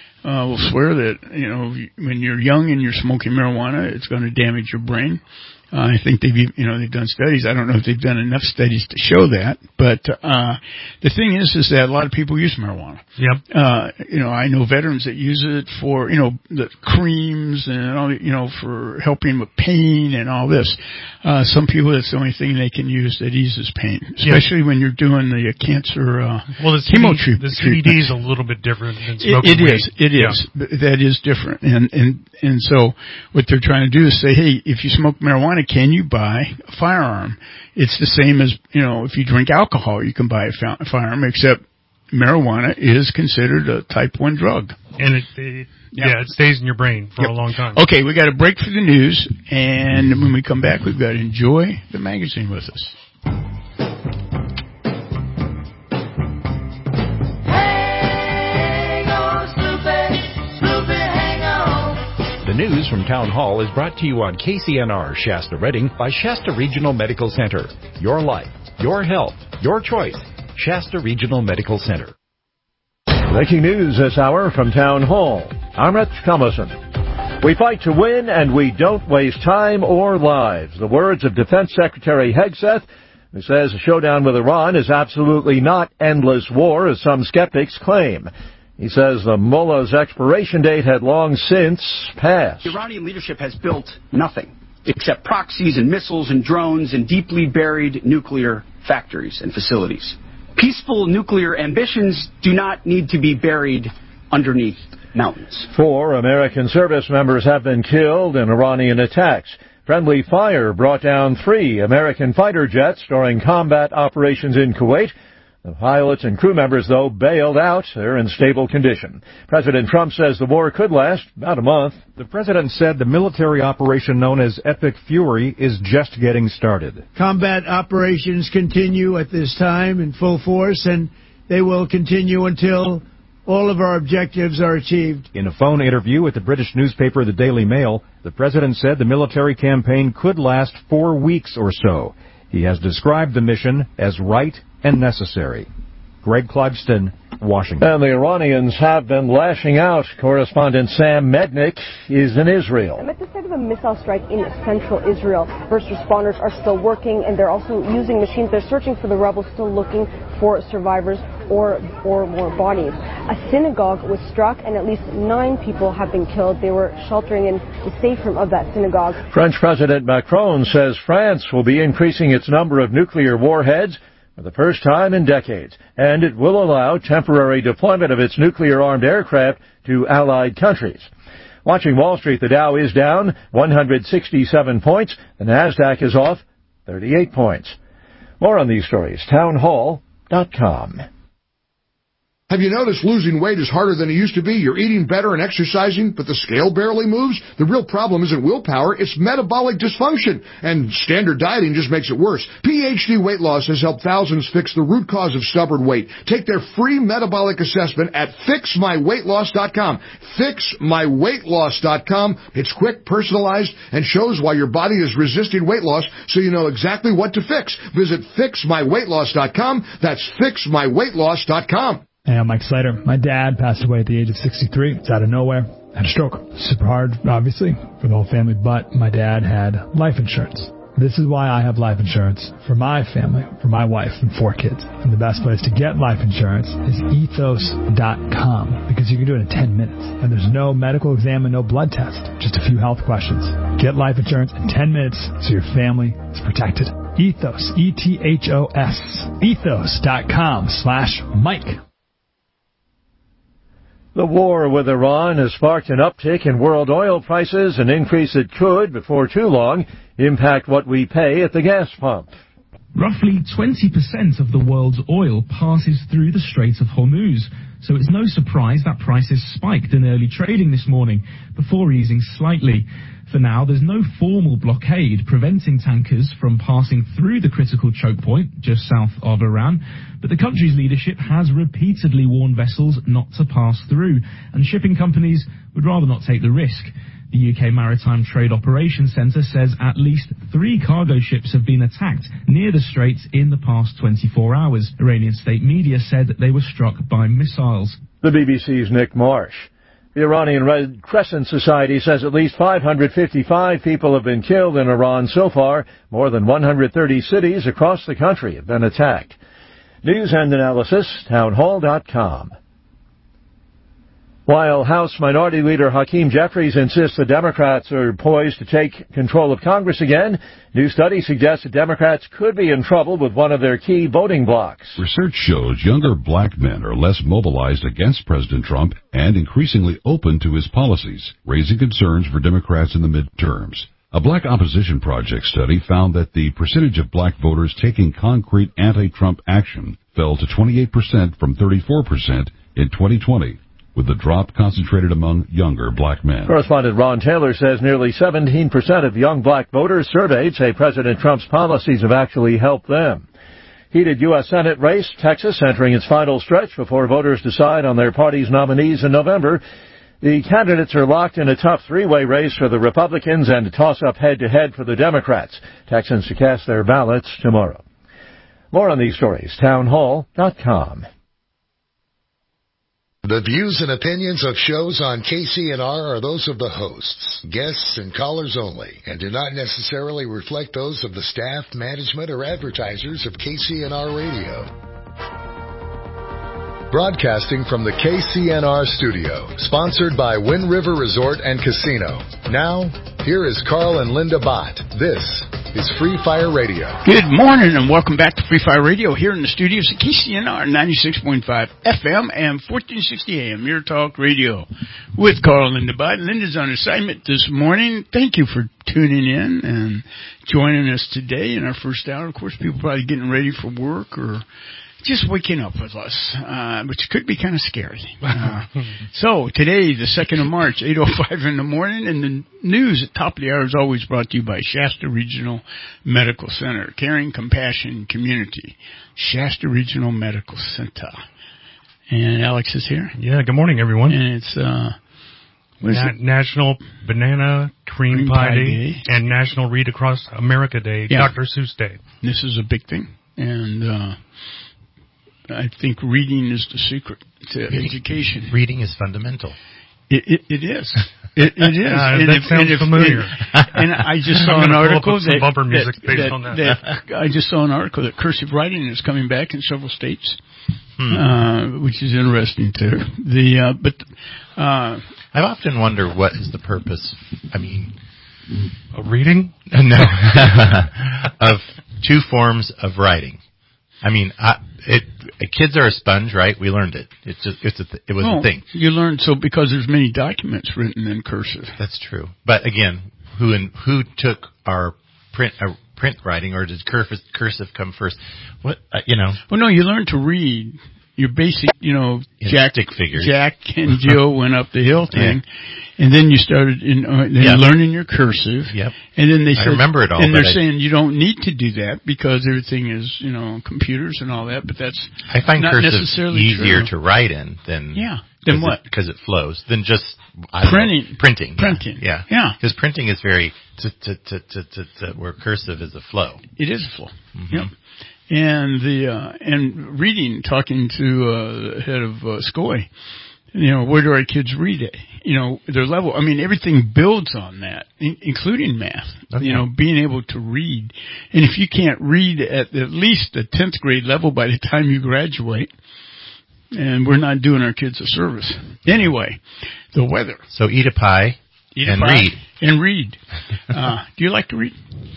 will swear that when you're young and you're smoking marijuana, it's going to damage your brain. I think they've done studies. I don't know if they've done enough studies to show that, but the thing is that a lot of people use marijuana. Yep. I know veterans that use it for the creams and all, for helping with pain and all this. Some people, that's the only thing they can use that eases pain, especially when you're doing the cancer chemo treatment. The CBD is a little bit different than smoking weed. It is. That is different. And so what they're trying to do is say, hey, if you smoke marijuana, can you buy a firearm? It's the same as, if you drink alcohol, you can buy a firearm, except marijuana is considered a type 1 drug. And it stays in your brain for a long time. Okay, we got a break for the news, and when we come back, we've got Enjoy the Magazine with us. The news from Town Hall is brought to you on KCNR Shasta Redding by Shasta Regional Medical Center. Your life, your health, your choice. Shasta Regional Medical Center. Breaking news this hour from Town Hall. I'm Rich Thomason. We fight to win and we don't waste time or lives. The words of Defense Secretary Hegseth, who says a showdown with Iran is absolutely not endless war, as some skeptics claim. He says the mullah's expiration date had long since passed. The Iranian leadership has built nothing except proxies and missiles and drones and deeply buried nuclear factories and facilities. Peaceful nuclear ambitions do not need to be buried underneath mountains. 4 American service members have been killed in Iranian attacks. Friendly fire brought down 3 American fighter jets during combat operations in Kuwait. The pilots and crew members, though, bailed out. They're in stable condition. President Trump says the war could last about a month. The president said the military operation known as Epic Fury is just getting started. Combat operations continue at this time in full force, and they will continue until all of our objectives are achieved. In a phone interview with the British newspaper The Daily Mail, the president said the military campaign could last 4 weeks or so. He has described the mission as right and necessary. Greg Clugston, Washington. And the Iranians have been lashing out. Correspondent Sam Mednick is in Israel. I'm at the site of a missile strike in central Israel. First responders are still working, and they're also using machines. They're searching for the rebels, still looking for survivors or more bodies. A synagogue was struck, and at least 9 people have been killed. They were sheltering in the safe room of that synagogue. French President Macron says France will be increasing its number of nuclear warheads for the first time in decades, and it will allow temporary deployment of its nuclear-armed aircraft to allied countries. Watching Wall Street, the Dow is down 167 points. The Nasdaq is off 38 points. More on these stories, townhall.com. Have you noticed losing weight is harder than it used to be? You're eating better and exercising, but the scale barely moves? The real problem isn't willpower, it's metabolic dysfunction. And standard dieting just makes it worse. PhD Weight Loss has helped thousands fix the root cause of stubborn weight. Take their free metabolic assessment at FixMyWeightLoss.com. FixMyWeightLoss.com. It's quick, personalized, and shows why your body is resisting weight loss, so you know exactly what to fix. Visit FixMyWeightLoss.com. That's FixMyWeightLoss.com. Hey, I'm Mike Slater. My dad passed away at the age of 63. It's out of nowhere. Had a stroke. Super hard, obviously, for the whole family, but my dad had life insurance. This is why I have life insurance for my family, for my wife and 4 kids. And the best place to get life insurance is ethos.com, because you can do it in 10 minutes. And there's no medical exam and no blood test, just a few health questions. Get life insurance in 10 minutes so your family is protected. Ethos, E-T-H-O-S, ethos.com/Mike. The war with Iran has sparked an uptick in world oil prices, an increase that could, before too long, impact what we pay at the gas pump. Roughly 20% of the world's oil passes through the Strait of Hormuz, so it's no surprise that prices spiked in early trading this morning, before easing slightly. For now, there's no formal blockade preventing tankers from passing through the critical choke point just south of Iran, but the country's leadership has repeatedly warned vessels not to pass through, and shipping companies would rather not take the risk. The UK Maritime Trade Operations Centre says at least 3 cargo ships have been attacked near the Straits in the past 24 hours. Iranian state media said that they were struck by missiles. The BBC's Nick Marsh. The Iranian Red Crescent Society says at least 555 people have been killed in Iran so far. More than 130 cities across the country have been attacked. News and analysis, townhall.com. While House Minority Leader Hakeem Jeffries insists the Democrats are poised to take control of Congress again, new study suggests that Democrats could be in trouble with one of their key voting blocs. Research shows younger black men are less mobilized against President Trump and increasingly open to his policies, raising concerns for Democrats in the midterms. A Black Opposition Project study found that the percentage of black voters taking concrete anti-Trump action fell to 28% from 34% in 2020. With the drop concentrated among younger black men. Correspondent Ron Taylor says nearly 17% of young black voters surveyed say President Trump's policies have actually helped them. Heated U.S. Senate race, Texas entering its final stretch before voters decide on their party's nominees in November. The candidates are locked in a tough three-way race for the Republicans and a toss-up head-to-head for the Democrats. Texans to cast their ballots tomorrow. More on these stories, townhall.com. The views and opinions of shows on KCNR are those of the hosts, guests, and callers only, and do not necessarily reflect those of the staff, management, or advertisers of KCNR Radio. Broadcasting from the KCNR studio, sponsored by Wind River Resort and Casino. Now, here is Carl and Linda Bott. This is Free Fire Radio. Good morning and welcome back to Free Fire Radio here in the studios of KCNR 96.5 FM and 1460 AM, your talk radio with Carl and Linda Bott. Linda's on assignment this morning. Thank you for tuning in and joining us today in our first hour. Of course, people probably getting ready for work or just waking up with us, which could be kind of scary. So today, the 2nd of March, 8:05 in the morning, and the news at top of the hour is always brought to you by Shasta Regional Medical Center, Caring Compassion Community, Shasta Regional Medical Center. And Alex is here. Yeah, good morning, everyone. And it's National Banana Cream Pie Day and National Read Across America Day, yeah. Dr. Seuss Day. This is a big thing, and I think reading is the secret to education. Reading is fundamental. It is. It is. That sounds familiar. And I just saw an article that bumper music based on that. I just saw an article that cursive writing is coming back in several states, which is interesting too. I've often wondered what is the purpose. I mean, of reading? No, of two forms of writing. I mean, kids are a sponge, right? We learned it. It was a thing. You learned because there's many documents written in cursive. That's true. But again, who took our print writing, or did cursive come first? What Well, no, you learned to read. Your basic, Jack and Jill went up the hill thing, and then you started learning your cursive. Yep. And then they said, I remember it all. And they're saying you don't need to do that because everything is, computers and all that. But that's I find not cursive necessarily easier true. to write in than Then what? Because it flows. Than just printing. Printing. Yeah. Because printing is very where cursive is a flow. It is a flow. Mm-hmm. Yep. And and reading, talking to the head of SCOI, where do our kids read it? Their level. I mean, everything builds on that, including math. Okay. Being able to read. And if you can't read at least the 10th grade level by the time you graduate, and we're not doing our kids a service. Anyway, the weather. So eat a pie and read. And read. Do you like to read?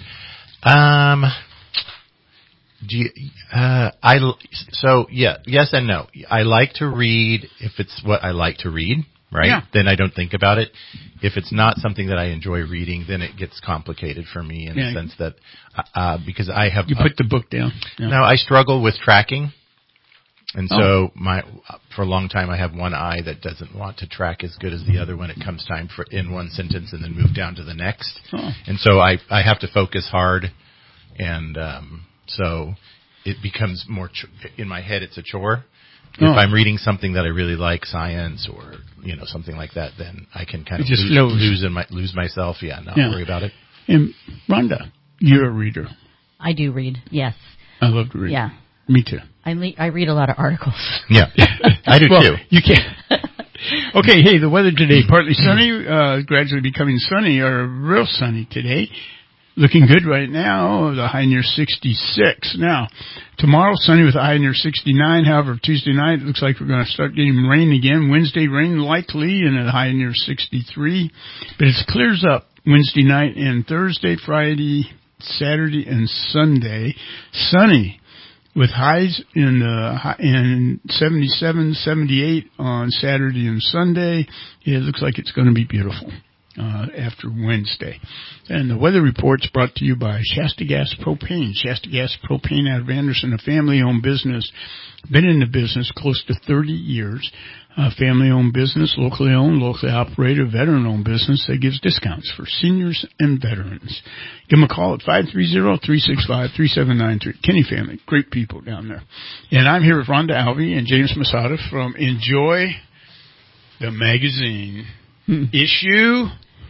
Yes and no. I like to read if it's what I like to read, right? Yeah. Then I don't think about it. If it's not something that I enjoy reading, then it gets complicated for me in the sense that because I have put the book down. Yeah. No, I struggle with tracking. And so for a long time I have one eye that doesn't want to track as good as the other when it comes time for in one sentence and then move down to the next. Oh. And so I have to focus hard, and so it becomes more in my head. It's a chore. If I'm reading something that I really like, science or something like that, then I can kind of lose myself. Not worry about it. And Rhonda, you're a reader. I do read. Yes. I love to read. Yeah. Me too. I read a lot of articles. Yeah, I do too. You can't. Okay, hey, the weather today, partly sunny, gradually becoming sunny, or real sunny today. Looking good right now, the high near 66. Now, tomorrow, sunny with a high near 69. However, Tuesday night, it looks like we're going to start getting rain again. Wednesday, rain likely, and a high near 63. But it clears up Wednesday night and Thursday, Friday, Saturday, and Sunday. Sunny with highs in 77, 78 on Saturday and Sunday. It looks like it's going to be beautiful after Wednesday. And the weather report's brought to you by Shasta Gas Propane. Shasta Gas Propane out of Anderson, a family-owned business. Been in the business close to 30 years. Family-owned business, locally owned, locally operated, veteran-owned business that gives discounts for seniors and veterans. Give them a call at 530-365-3793. Kenny family, great people down there. And I'm here with Rhonda Alvey and James Masada from Enjoy the Magazine. Issue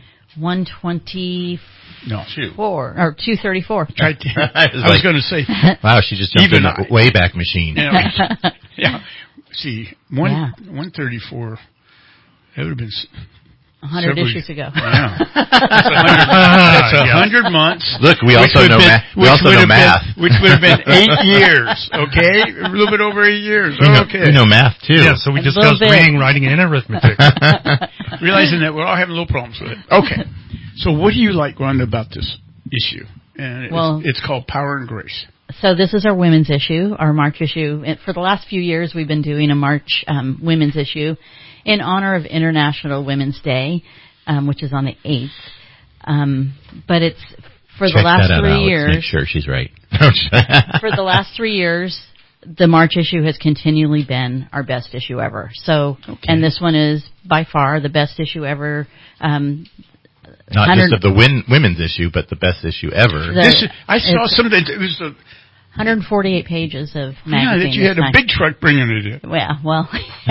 124 or 234. I was going to say, wow, she just jumped in the Wayback Machine. Yeah. See, 134. That would have been 100 issues ago. Yeah, that's 100 months. Look, we also know math. We also know math, which would have been 8 years. Okay, a little bit over 8 years. We know math too. Yeah, so we discussed reading, writing, and arithmetic. Realizing that we're all having little problems with it. Okay, so what do you like, Rhonda, about this issue? And it's called Power and Grace. So this is our women's issue, our March issue. For the last few years, we've been doing a March women's issue in honor of International Women's Day, which is on the 8th. But it's for the last 3 years. Make sure she's right. For the last 3 years, the March issue has continually been our best issue ever. So, and this one is by far the best issue ever. Not just of the women's issue, but the best issue ever. I saw some of it was the 148 pages of magazine. Yeah, that you had a big truck bringing it in. Yeah, well,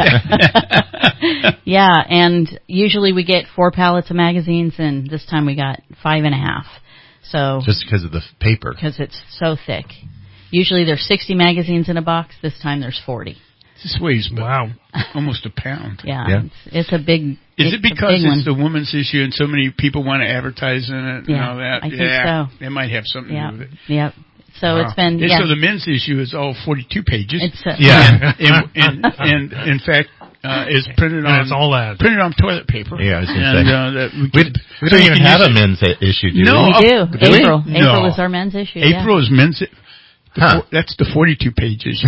yeah, and usually we get 4 pallets of magazines, and this time we got 5.5. So just because of the paper, because it's so thick. Usually there's 60 magazines in a box. This time there's 40. This weighs almost a pound. Yeah. It's a big. Is it because it's the women's issue and so many people want to advertise in it and all that? I think so. It might have something to do with it. Yep. So it's been. And so the men's issue is all 42 pages. It's and in fact, is printed on. It's all ads. Printed on toilet paper. Yeah, I was going to say. We don't even have a men's issue, do we? No, we do. April. April is our men's issue. April is men's. That's the 42 pages.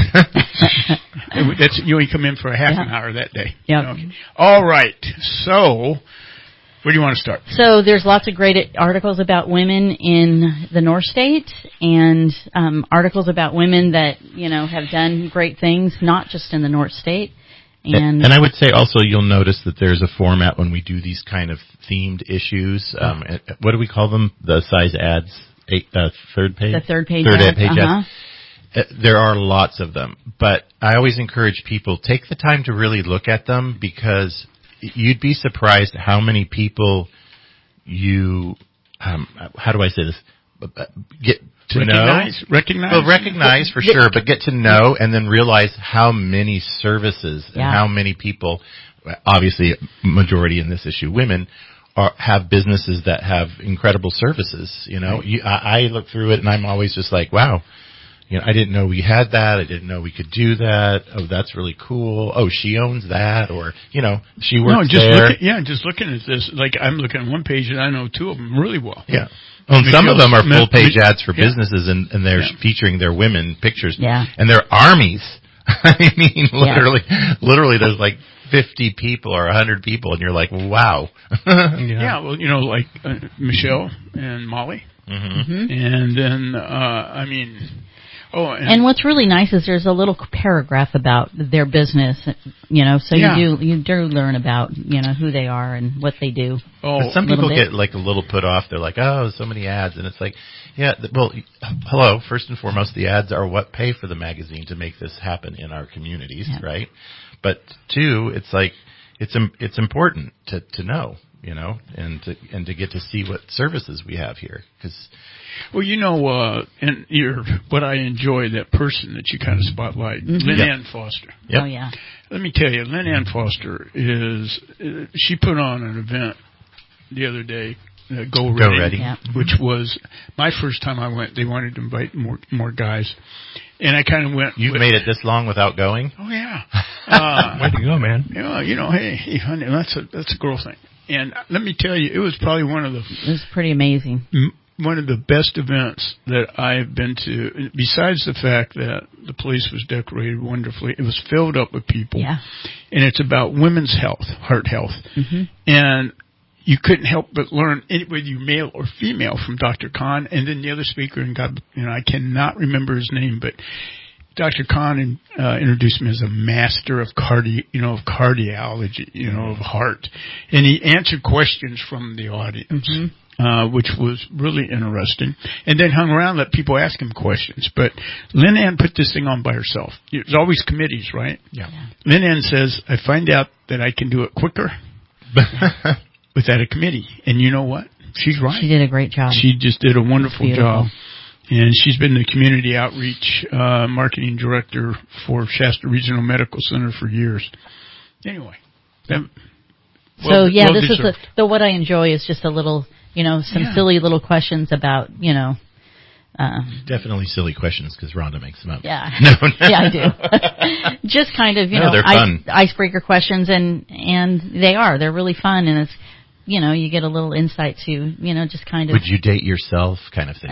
You only come in for a half an hour that day. Yeah. Okay. All right. So, where do you want to start? So there's lots of great articles about women in the North State, and articles about women that have done great things, not just in the North State. And I would say also you'll notice that there's a format when we do these kind of themed issues. What do we call them? The size ads. Third page? The third page ads. Uh-huh. There are lots of them, but I always encourage people, take the time to really look at them, because you'd be surprised how many people you, how do I say this, get to recognize? Well, recognize for sure, but get to know and then realize how many services and how many people, obviously majority in this issue, women, have businesses that have incredible services. I look through it and I'm always just like, wow, I didn't know we had that. I didn't know we could do that. Oh, that's really cool. Oh, she owns that, or she works there. Just looking at this, like I'm looking at one page and I know 2 of them really well. Yeah. Well, some of them are full page ads for businesses, and they're featuring their women pictures. Yeah. And they're armies. I mean, literally, there's like 50 people or 100 people, and you're like, wow. Well, like Michelle and Molly. Mm-hmm. And then, and what's really nice is there's a little paragraph about their business, so you do learn about, who they are and what they do. But some people get like a little put off. They're like, oh, so many ads. And it's like, hello, first and foremost, the ads are what pay for the magazine to make this happen in our communities, right? But 2, it's like, it's important to know and to get to see what services we have here. Well, and what I enjoy, that person that you kind of spotlight, Lynn Ann Foster. Yep. Oh, yeah. Let me tell you, Lynn Ann Foster she put on an event the other day, Go Ready, which was my first time I went. They wanted to invite more guys. And I kind of went. You've made it this long without going? Oh, yeah. Way to go, man. Hey, honey, that's a girl thing. And let me tell you, it was probably it was pretty amazing. One of the best events that I've been to, besides the fact that the place was decorated wonderfully. It was filled up with people. Yeah. And it's about women's health, heart health. Mm-hmm. And you couldn't help but learn, whether you male or female, from Dr. Khan, and then the other speaker, and I cannot remember his name, but Dr. Khan introduced me as a master of cardiology, of heart, and he answered questions from the audience, which was really interesting, and then hung around, let people ask him questions. But Lynn Ann put this thing on by herself. There's always committees, right? Yeah. Lynn Ann says, I find out that I can do it quicker without a committee. And you know what? She's right. She did a great job. She just did a wonderful job. And she's been the community outreach marketing director for Shasta Regional Medical Center for years. Anyway. This is what I enjoy is just a little, some silly little questions about, definitely silly questions because Rhonda makes them up. Yeah. No. Yeah, I do. Just kind of, they're fun. Icebreaker questions, and they're really fun, and it's, you get a little insight to, just kind of. Would you date yourself kind of things?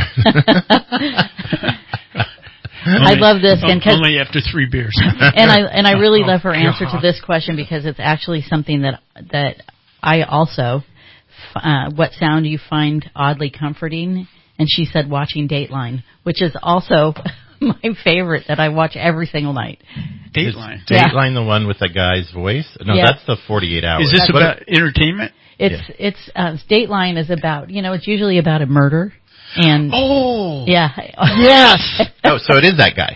I love this. Only after 3 beers. and I really love her answer to this question because it's actually something that I also, what sound do you find oddly comforting? And she said watching Dateline, which is also my favorite that I watch every single night. Dateline? Dateline, the one with the guy's voice? No, that's the 48 Hours. Is this about entertainment? It's Dateline is about, it's usually about a murder. And yes. Oh, so it is that guy.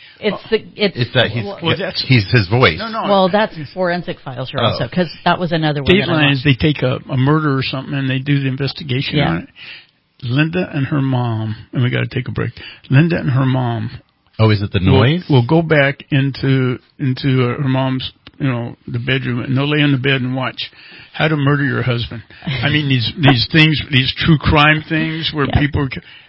He's his voice. No. Well, that's Forensic Files also, because that was another one. Dateline is they take a murder or something and they do the investigation on it. Linda and her mom, and we got to take a break. Linda and her mom. Oh, is it the noise? We'll go back into her mom's, the bedroom, and they'll lay in the bed and watch How to Murder Your Husband. I mean, these things, these true crime things where people,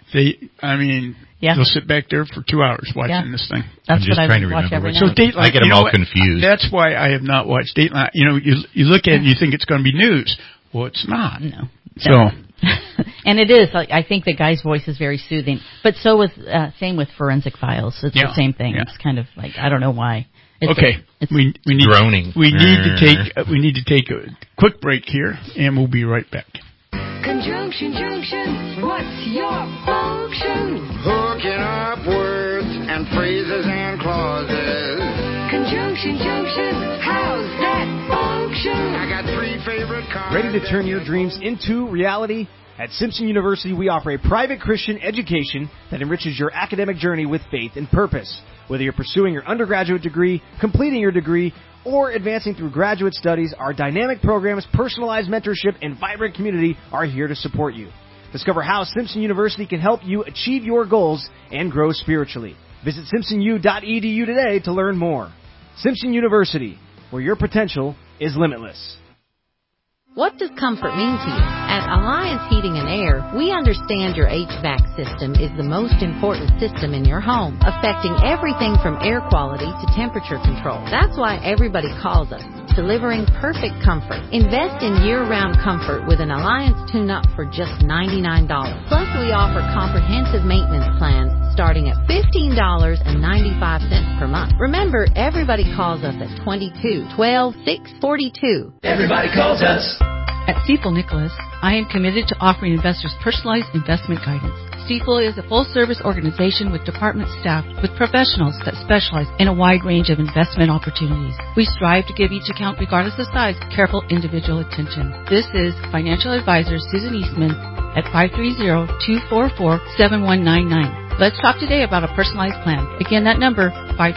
they'll sit back there for 2 hours watching this thing. That's I'm just what trying I to watch remember. every So night. Dateline, I get them all confused. That's why I have not watched Dateline. You look at it and you think it's going to be news. Well, it's not. No. So. And it is. I think the guy's voice is very soothing. But so with same with Forensic Files. It's the same thing. Yeah. It's kind of like, I don't know why. We need droning. We need to take a quick break here, and we'll be right back. Conjunction junction, what's your function? Hooking up words and phrases and clauses. Conjunction junction, how's that function? I got 3 favorite cars. Ready to turn your dreams into reality? At Simpson University, we offer a private Christian education that enriches your academic journey with faith and purpose. Whether you're pursuing your undergraduate degree, completing your degree, or advancing through graduate studies, our dynamic programs, personalized mentorship, and vibrant community are here to support you. Discover how Simpson University can help you achieve your goals and grow spiritually. Visit simpsonu.edu today to learn more. Simpson University, where your potential is limitless. What does comfort mean to you? At Alliance Heating and Air, we understand your HVAC system is the most important system in your home, affecting everything from air quality to temperature control. That's why everybody calls us, delivering perfect comfort. Invest in year-round comfort with an Alliance tune-up for just $99. Plus, we offer comprehensive maintenance plans starting at $15.95 per month. Remember, everybody calls us at 22-12-642. Everybody calls us. At Stifel Nicholas, I am committed to offering investors personalized investment guidance. Stifel is a full-service organization with department staff with professionals that specialize in a wide range of investment opportunities. We strive to give each account, regardless of size, careful individual attention. This is financial advisor Susan Eastman at 530-244-7199. Let's talk today about a personalized plan. Again, that number,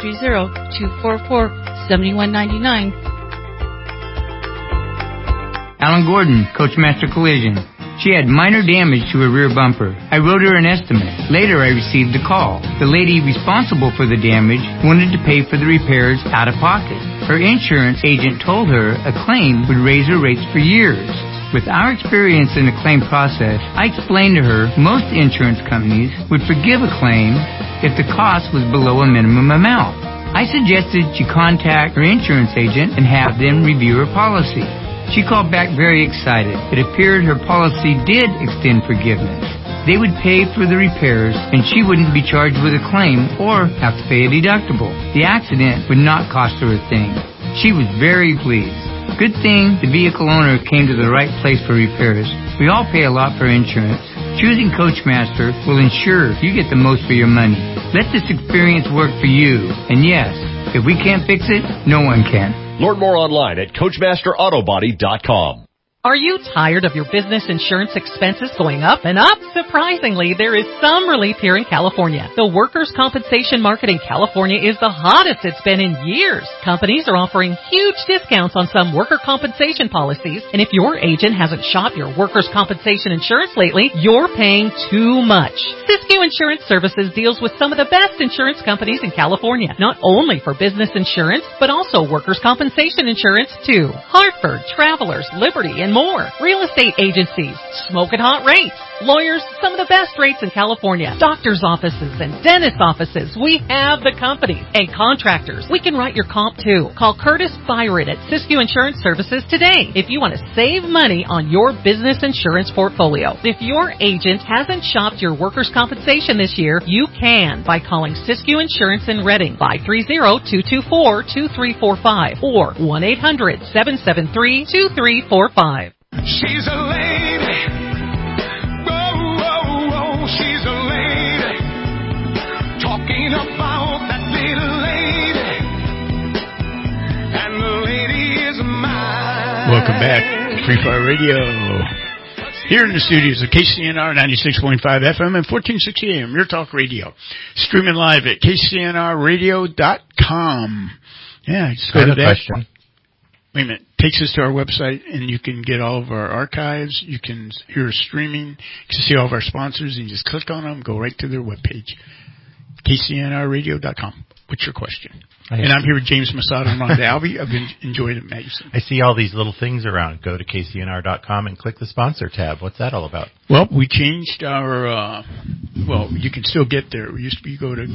530-244-7199. Alan Gordon, Coachmaster Collision. She had minor damage to her rear bumper. I wrote her an estimate. Later, I received a call. The lady responsible for the damage wanted to pay for the repairs out of pocket. Her insurance agent told her a claim would raise her rates for years. With our experience in the claim process, I explained to her most insurance companies would forgive a claim if the cost was below a minimum amount. I suggested she contact her insurance agent and have them review her policy. She called back very excited. It appeared her policy did extend forgiveness. They would pay for the repairs, and she wouldn't be charged with a claim or have to pay a deductible. The accident would not cost her a thing. She was very pleased. Good thing the vehicle owner came to the right place for repairs. We all pay a lot for insurance. Choosing Coachmaster will ensure you get the most for your money. Let this experience work for you. And yes, if we can't fix it, no one can. Learn more online at CoachmasterAutobody.com. Are you tired of your business insurance expenses going up and up? Surprisingly, there is some relief here in California. The workers' compensation market in California is the hottest it's been in years. Companies are offering huge discounts on some worker compensation policies, and if your agent hasn't shopped your workers' compensation insurance lately, you're paying too much. Siskiyou Insurance Services deals with some of the best insurance companies in California, not only for business insurance, but also workers' compensation insurance too. Hartford, Travelers, Liberty, and more. Real estate agencies, smoking hot rates. Lawyers, some of the best rates in California. Doctors' offices and dentist offices. We have the companies. And contractors. We can write your comp too. Call Curtis Byron at Siskiyou Insurance Services today if you want to save money on your business insurance portfolio. If your agent hasn't shopped your workers' compensation this year, you can by calling Siskiyou Insurance in Redding, 530-224-2345 or 1-800-773-2345. She's a lady. Whoa, whoa, whoa. She's a lady. Talking about that little lady. And the lady is mine. Welcome back, Free Fire Radio. Here in the studios of KCNR 96.5 FM and 1460 AM, your talk radio. Streaming live at KCNRradio.com. Yeah, just go to that. Question. Wait a minute. Takes us to our website, and you can get all of our archives. You can hear us streaming. You can see all of our sponsors, and you just click on them, go right to their webpage. KCNRradio.com. What's your question? And I'm here with James Masada and Ron Dalby. I've been enjoying the magazine. I see all these little things around. Go to KCNR.com and click the sponsor tab. What's that all about? Well, we changed our, you can still get there. We used to be go to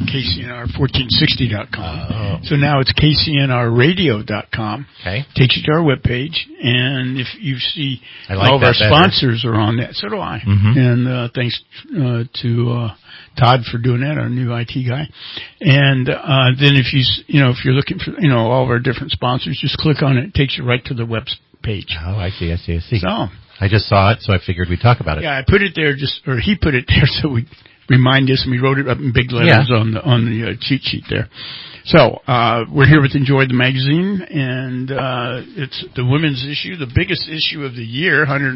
KCNR1460.com. So now it's KCNRradio.com. Okay. Takes you to our webpage. And if you see all of our sponsors are on that. So do I. Mm-hmm. And thanks to Todd for doing that, our new IT guy. And then if if you're looking for all of our different sponsors, just click on it. It takes you right to the web page. Oh, I see. So I just saw it, so I figured we'd talk about it. Yeah, I put it there he put it there so we remind us, and we wrote it up in big letters on the cheat sheet there. So we're here with Enjoy the Magazine, and it's the women's issue, the biggest issue of the year,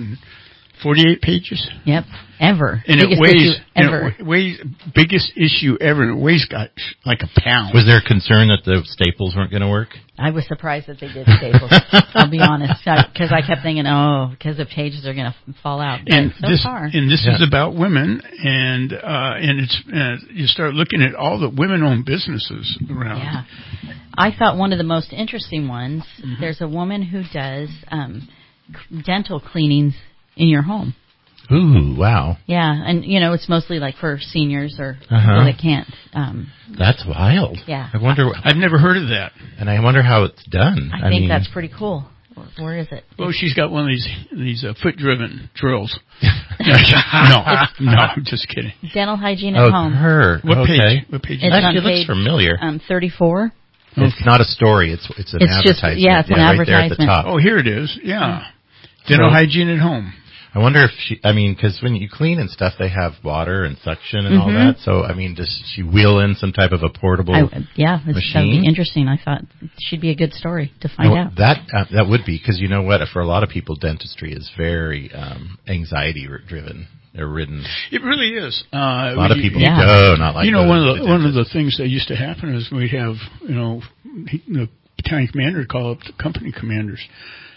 148 pages. Yep, ever. And biggest issue ever. Biggest issue ever, and it weighs got like a pound. Was there concern that the staples weren't going to work? I was surprised that they did staples. I'll be honest, because I kept thinking, because the pages are going to fall out. But and so this, far, and this is about women, and it's you start looking at all the women-owned businesses around. Yeah, I thought one of the most interesting ones. Mm-hmm. There's a woman who does dental cleanings in your home. Ooh, wow. Yeah, and it's mostly like for seniors or people that can't. That's wild. Yeah. I wonder. I've never heard of that. And I wonder how it's done. I think that's pretty cool. Where is it? Well, she's got one of these foot-driven drills. No, I'm just kidding. Dental hygiene at home. Her. What page? What page? It looks familiar. 34. It's not a story. It's an advertisement. It's an advertisement. Right there at the top. Oh, here it is. Yeah. Dental hygiene at home. I wonder if because when you clean and stuff, they have water and suction and all that. So, does she wheel in some type of a portable machine? That would be interesting. I thought she'd be a good story to find out. That would be, because you know what? For a lot of people, dentistry is very anxiety-driven. They're ridden. It really is. A lot of people not like one of the things that used to happen is we'd have, the battalion commander call up the company commanders.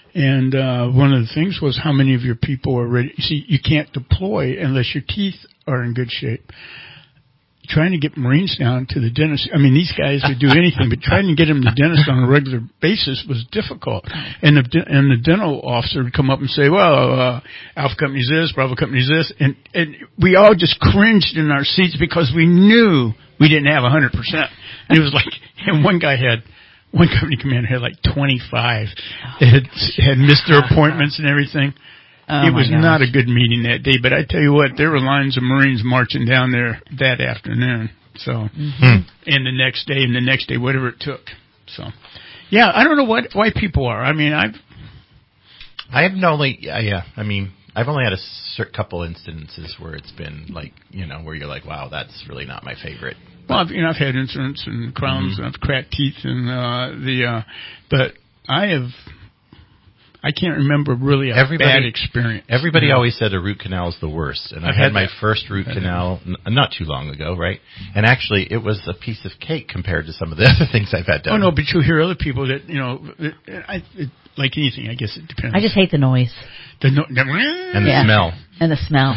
And one of the things was how many of your people are ready. See, you can't deploy unless your teeth are in good shape. Trying to get Marines down to the dentist. I mean, these guys would do anything, but trying to get them to the dentist on a regular basis was difficult. And the dental officer would come up and say, well, Alpha Company's this, Bravo Company's this. And we all just cringed in our seats because we knew we didn't have 100%. And it was like, and one company commander had like 25 that had missed their appointments and everything. It was not a good meeting that day, but I tell you what, there were lines of Marines marching down there that afternoon. So, and the next day, whatever it took. So, yeah, I don't know why people are. I mean, I've only had a couple instances where it's been like, where you're like, wow, that's really not my favorite. Well, I've had incidents and crowns and I've cracked teeth and but I can't remember really a bad experience. Everybody always said a root canal is the worst. And I had my first root canal not too long ago, right? And actually, it was a piece of cake compared to some of the other things I've had done. Oh, no, but you hear other people that, like anything, I guess it depends. I just hate the noise. And the smell. And the smell.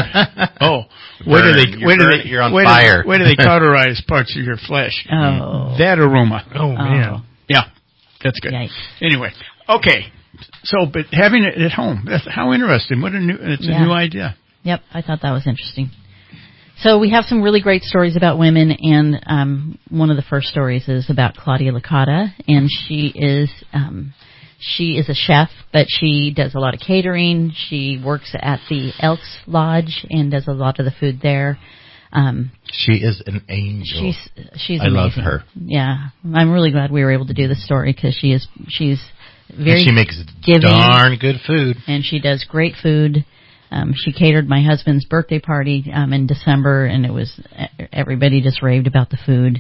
You're on fire. Where do they cauterize parts of your flesh? Oh. That aroma. Oh, man. Yeah, that's good. Yikes. Anyway, okay. So, but having it at home, that's how interesting. It's a new idea. Yep, I thought that was interesting. So we have some really great stories about women, and one of the first stories is about Claudia Licata, and she is a chef, but she does a lot of catering. She works at the Elks Lodge and does a lot of the food there. She is an angel. She's I amazing. love her. Yeah, I'm really glad we were able to do this story because she's very she makes giving, darn good food, and she does great food. She catered my husband's birthday party in December, and everybody just raved about the food.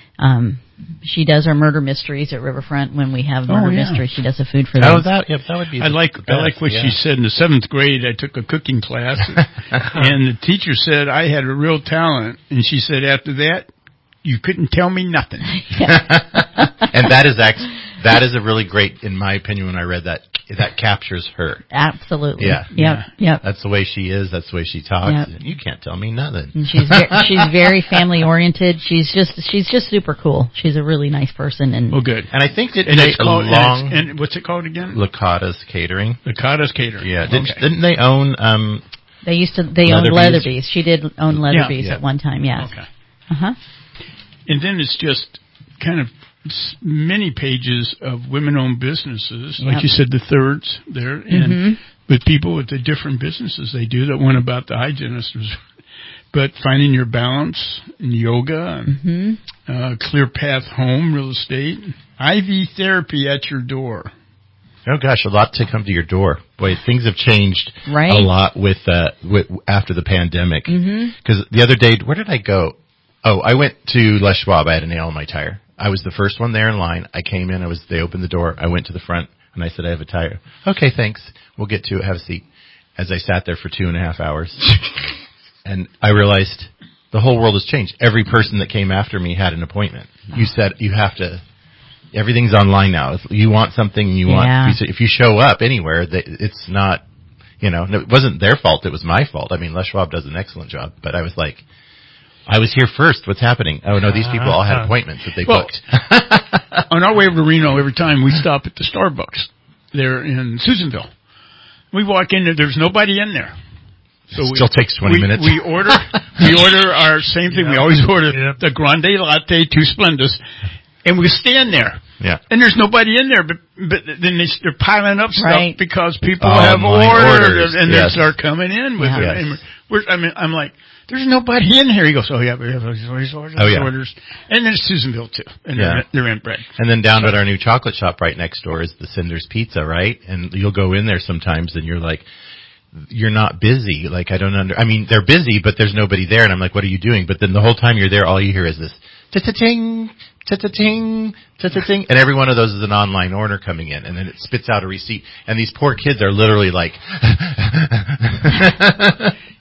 She does our murder mysteries at Riverfront when we have murder mysteries. She does the food for them. That would be. I like what she said in the 7th grade. I took a cooking class, and the teacher said I had a real talent, and she said after that you couldn't tell me nothing. And that is a really great, in my opinion, when I read that captures her. Absolutely. Yeah. Yep. That's the way she is. That's the way she talks. Yep. You can't tell me nothing. And she's very family oriented. She's just super cool. She's a really nice person. And good. And I think that it's called. And what's it called again? Licata's Catering. Licata's Catering. Yeah. Didn't they own? They owned Leatherby's. She did own Leatherby's at one time. Yes. Okay. And then it's just kind of many pages of women-owned businesses, like you said, the Thirds there, and with people with the different businesses they do. That one about the hygienist was, but finding your balance in yoga, Clear Path Home Real Estate, IV therapy at your door. Oh gosh, a lot to come to your door. Boy, things have changed a lot with after the pandemic. Because the other day, where did I go? Oh, I went to Les Schwab. I had a nail in my tire. I was the first one there in line. I came in. They opened the door. I went to the front, and I said, I have a tire. Okay, thanks. We'll get to it. Have a seat. As I sat there for 2.5 hours, and I realized the whole world has changed. Every person that came after me had an appointment. You said you have to. Everything's online now. If you want something, if you show up anywhere, it's not, it wasn't their fault. It was my fault. I mean, Les Schwab does an excellent job, but I was like, I was here first. What's happening? Oh, no, these people all had appointments that they booked. On our way over to Reno, every time we stop at the Starbucks there in Susanville. We walk in there, there's nobody in there. So it still takes 20 minutes. We order our same thing. We always order the Grande Latte, 2 Splendas, and we stand there. Yeah. And there's nobody in there, but then they're piling up stuff because people have orders, and they start coming in with it. And I'm like, there's nobody in here. He goes, we have orders. And then Susanville, too. And they're in bread. And then down at our new chocolate shop right next door is the Cinders Pizza, right? And you'll go in there sometimes and you're like, you're not busy. Like, I mean, they're busy, but there's nobody there. And I'm like, what are you doing? But then the whole time you're there, all you hear is this, ta-ta-ting, ta-ta-ting, ta-ta-ting. And every one of those is an online order coming in. And then it spits out a receipt. And these poor kids are literally like...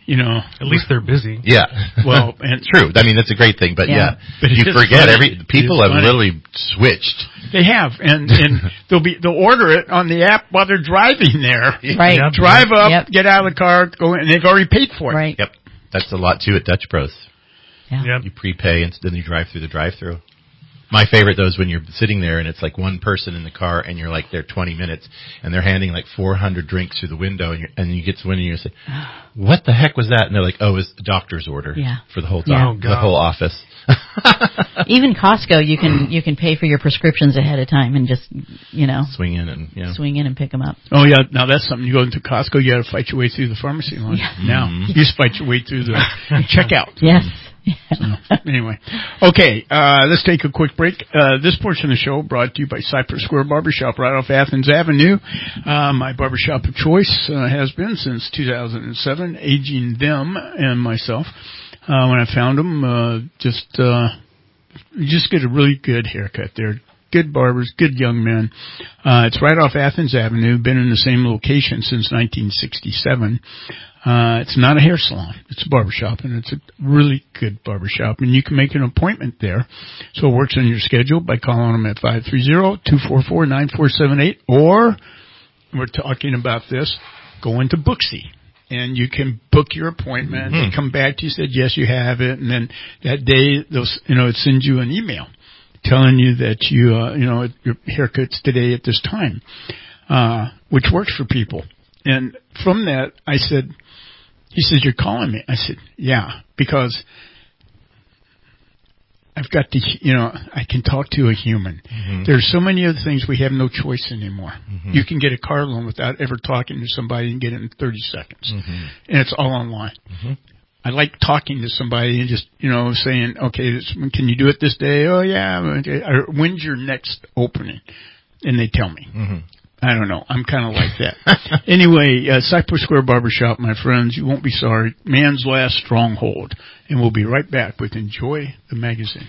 You know, at least they're busy. Yeah. Well, and true. I mean, that's a great thing, but but you forget people have really switched. They have, and they'll order it on the app while they're driving there. Right. Yep. Drive up, get out of the car, go in, and they've already paid for it. Right. Yep. That's a lot too at Dutch Bros. Yeah. Yep. You prepay and then you drive through the drive-through. My favorite, though, is when you're sitting there and it's like one person in the car and you're like there 20 minutes and they're handing like 400 drinks through the window and you get to window and you say, what the heck was that? And they're like, oh, it's the doctor's order for the whole time, the whole office. Even Costco, you can pay for your prescriptions ahead of time and just, swing in and pick them up. Oh yeah, now that's something. You go into Costco, you got to fight your way through the pharmacy line. Yeah. Now you just fight your way through the checkout. Yes. So, anyway, okay, let's take a quick break. This portion of the show brought to you by Cypress Square Barbershop right off Athens Avenue. My barbershop of choice has been since 2007, aging them and myself. When I found them, you just get a really good haircut there. Good barbers, good young men. It's right off Athens Avenue, been in the same location since 1967. It's not a hair salon. It's a barbershop, and it's a really good barbershop, and you can make an appointment there. So it works on your schedule by calling them at 530-244-9478, or we're talking about this, go into Booksy. And you can book your appointment. They come back to you, said, yes, you have it. And then that day, it sends you an email telling you that your haircut's today at this time, which works for people. And from that, he says, you're calling me. I said, yeah, because I've got I can talk to a human. Mm-hmm. There's so many other things we have no choice anymore. Mm-hmm. You can get a car loan without ever talking to somebody and get it in 30 seconds. Mm-hmm. And it's all online. Mm-hmm. I like talking to somebody and just, saying, okay, can you do it this day? Oh, yeah. Or when's your next opening? And they tell me. Mm-hmm. I don't know. I'm kind of like that. Anyway, Cypress Square Barbershop, my friends, you won't be sorry. Man's last stronghold. And we'll be right back with Enjoy the Magazine.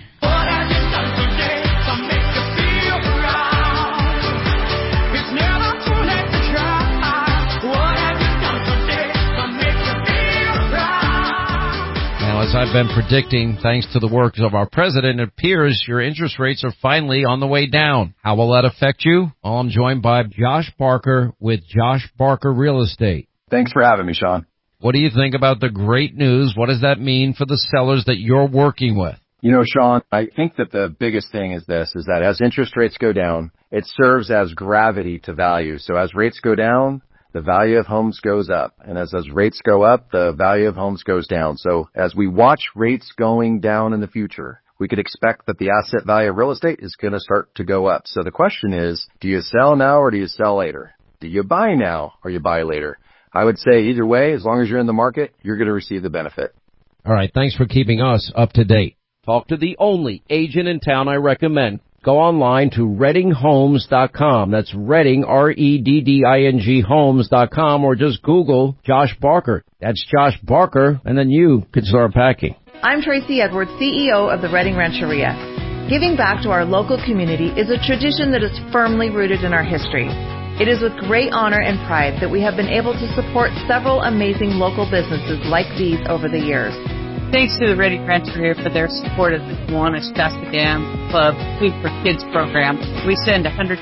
As I've been predicting, thanks to the work of our president, it appears your interest rates are finally on the way down. How will that affect you? Well, I'm joined by Josh Barker with Josh Barker Real Estate. Thanks for having me, Sean. What do you think about the great news? What does that mean for the sellers that you're working with? Sean, I think that the biggest thing is that as interest rates go down, it serves as gravity to value. So as rates go down, the value of homes goes up. And as rates go up, the value of homes goes down. So as we watch rates going down in the future, we could expect that the asset value of real estate is going to start to go up. So the question is, do you sell now or do you sell later? Do you buy now or you buy later? I would say either way, as long as you're in the market, you're going to receive the benefit. All right. Thanks for keeping us up to date. Talk to the only agent in town I recommend. Go online to ReddingHomes.com. That's Redding, R-E-D-D-I-N-G Homes.com, or just Google Josh Barker. That's Josh Barker, and then you can start packing. I'm Tracy Edwards, CEO of the Redding Rancheria. Giving back to our local community is a tradition that is firmly rooted in our history. It is with great honor and pride that we have been able to support several amazing local businesses like these over the years. Thanks to the Redding Rancheria for their support of the Kiwanis Shasta Dam Club Food for Kids program. We send 185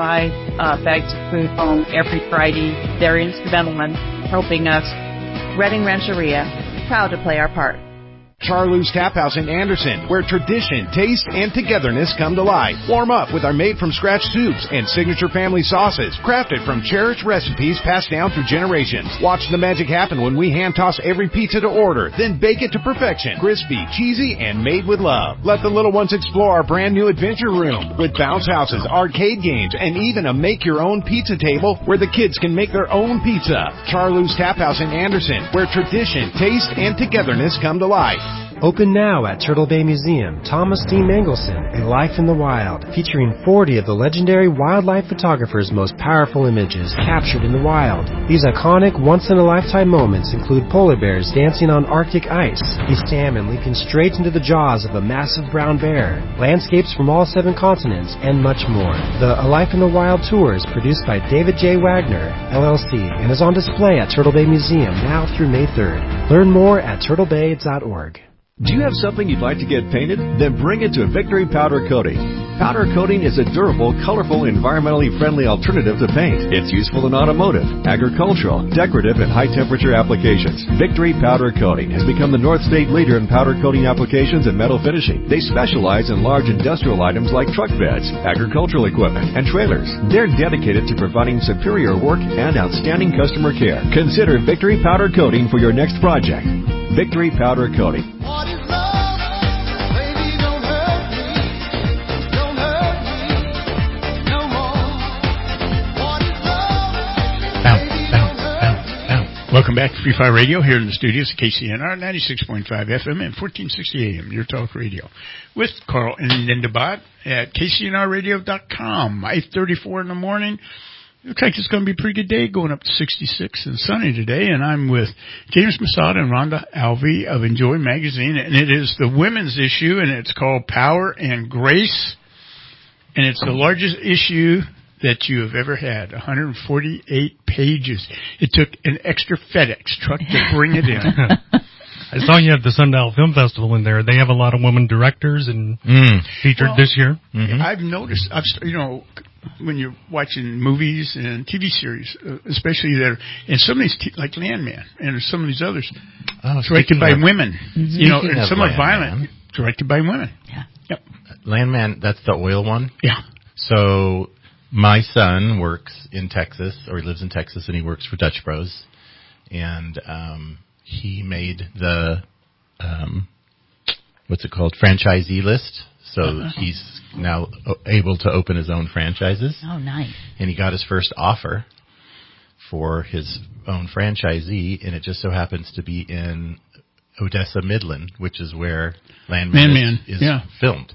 bags of food home every Friday. They're instrumental in helping us. Redding Rancheria, proud to play our part. Charloo's Tap House in Anderson, where tradition, taste, and togetherness come to life. Warm up with our made-from-scratch soups and signature family sauces, crafted from cherished recipes passed down through generations. Watch the magic happen when we hand-toss every pizza to order, then bake it to perfection. Crispy, cheesy, and made with love. Let the little ones explore our brand-new adventure room with bounce houses, arcade games, and even a make-your-own pizza table where the kids can make their own pizza. Charloo's Tap House in Anderson, where tradition, taste, and togetherness come to life. Open now at Turtle Bay Museum, Thomas D. Mangelson, A Life in the Wild, featuring 40 of the legendary wildlife photographer's most powerful images captured in the wild. These iconic, once-in-a-lifetime moments include polar bears dancing on Arctic ice, a salmon leaping straight into the jaws of a massive brown bear, landscapes from all 7 continents, and much more. The A Life in the Wild tour is produced by David J. Wagner, LLC, and is on display at Turtle Bay Museum now through May 3rd. Learn more at turtlebay.org. Do you have something you'd like to get painted? Then bring it to Victory Powder Coating. Powder coating is a durable, colorful, environmentally friendly alternative to paint. It's useful in automotive, agricultural, decorative, and high-temperature applications. Victory Powder Coating has become the North State leader in powder coating applications and metal finishing. They specialize in large industrial items like truck beds, agricultural equipment, and trailers. They're dedicated to providing superior work and outstanding customer care. Consider Victory Powder Coating for your next project. Victory Powder Coating. Welcome back to Free Fire Radio here in the studios at KCNR 96.5 FM and 1460 AM, your talk radio, with Carl and Linda Bott at KCNRradio.com. 8:34 in the morning. Looks like it's going to be a pretty good day, going up to 66 and sunny today. And I'm with James Masada and Rhonda Alvey of Enjoy Magazine, and it is the women's issue, and it's called Power and Grace, and it's the largest issue that you have ever had, 148 pages. It took an extra FedEx truck to bring it in. I saw you at the Sundial Film Festival in there. They have a lot of women directors and featured this year. I've noticed, when you're watching movies and TV series, especially there, and some of these, like Landman, and some of these others, directed by women. And some are violent, directed by women. Yeah. Yep. Landman, that's the oil one? Yeah. So my son works in Texas, or he lives in Texas, and he works for Dutch Bros. And he made the, franchisee list. So he's now able to open his own franchises. Oh, nice. And he got his first offer for his own franchisee, and it just so happens to be in Odessa, Midland, which is where Landman is filmed.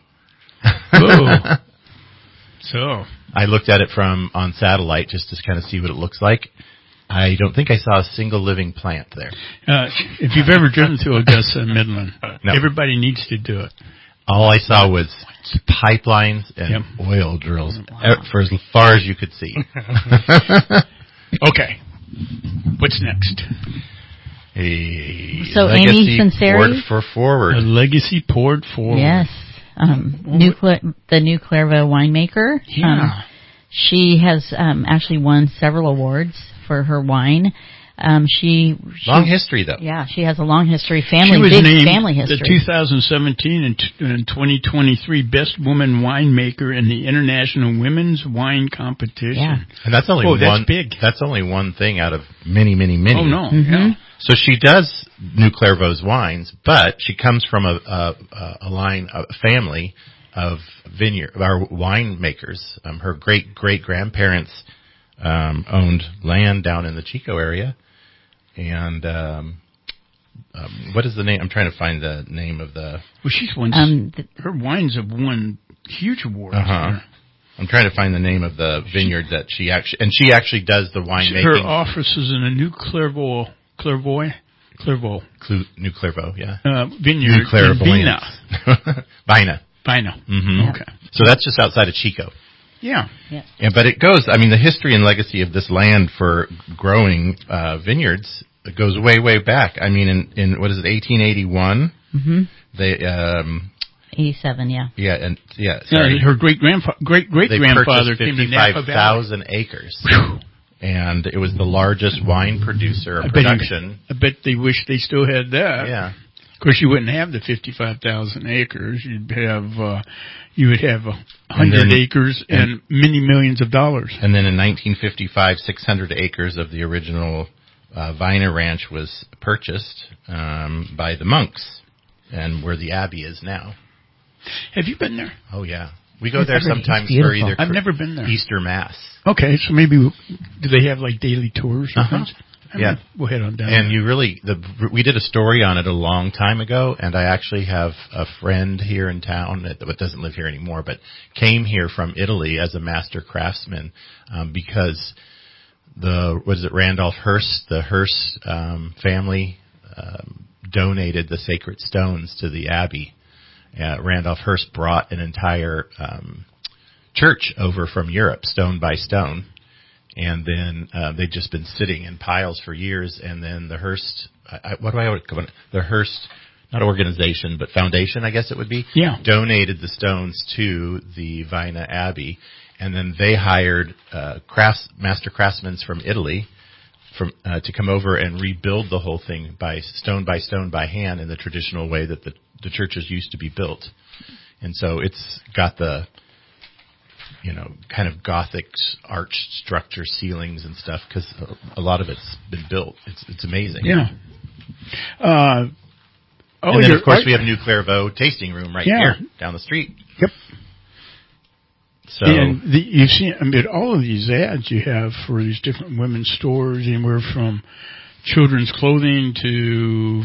So I looked at it on satellite just to kind of see what it looks like. I don't think I saw a single living plant there. If you've ever driven through Odessa, Midland, everybody needs to do it. All I saw was pipelines and oil drills for as far as you could see. Okay. What's next? So Amy Sinceri? Forward. A legacy poured forward. Yes. The new Clairvaux winemaker. Yeah. She has actually won several awards for her wine. She long history though. Yeah, she has a long history. She was named family history. The 2017 and 2023 Best Woman Winemaker in the International Women's Wine Competition. Yeah. And that's only one. That's big. That's only one thing out of many, many, many. Oh no. Yeah. So she does New Clairvaux wines, but she comes from a family of winemakers. Her great grandparents owned land down in the Chico area, and what is the name? I'm trying to find the name of the. Well, she's won. Her wines have won huge awards. I'm trying to find the name of the vineyard that she actually does the winemaking. Her office is in a New Clairvaux. New Clairvaux, yeah. Vineyard. New Clairvoyance. Vina. Mm-hmm. Okay. So that's just outside of Chico. Yeah. But it goes, the history and legacy of this land for growing vineyards, it goes way, way back. In what is it, 1881? Mm-hmm. They, 87, yeah. Yeah, sorry. Her great-grandfather came to Napa Valley. 55,000 acres. And it was the largest wine producer of production. I bet they wish they still had that. Yeah. Of course, you wouldn't have the 55,000 acres. You would have 100 acres and many millions of dollars. And then in 1955, 600 acres of the original Vina Ranch was purchased by the monks, and where the Abbey is now. Have you been there? Oh yeah, we go there sometimes for either I've never been there. Easter Mass. Okay, so maybe do they have like daily tours or things? We'll head on down. And we did a story on it a long time ago, and I actually have a friend here in town that doesn't live here anymore, but came here from Italy as a master craftsman because Randolph Hearst, the Hearst family donated the sacred stones to the Abbey. Randolph Hearst brought an entire church over from Europe, stone by stone. And then they'd just been sitting in piles for years. And then the Hearst, the Hearst, not organization, but foundation, I guess it would be, donated the stones to the Vina Abbey. And then they hired master craftsmen from Italy to come over and rebuild the whole thing by stone by hand in the traditional way that the churches used to be built. And so it's got the kind of Gothic arched structure, ceilings and stuff, because a lot of it's been built. It's amazing. Yeah. And then, of course, we have New Clairvaux tasting room right here down the street. Yep. So, and you've seen, all of these ads you have for these different women's stores, anywhere from children's clothing to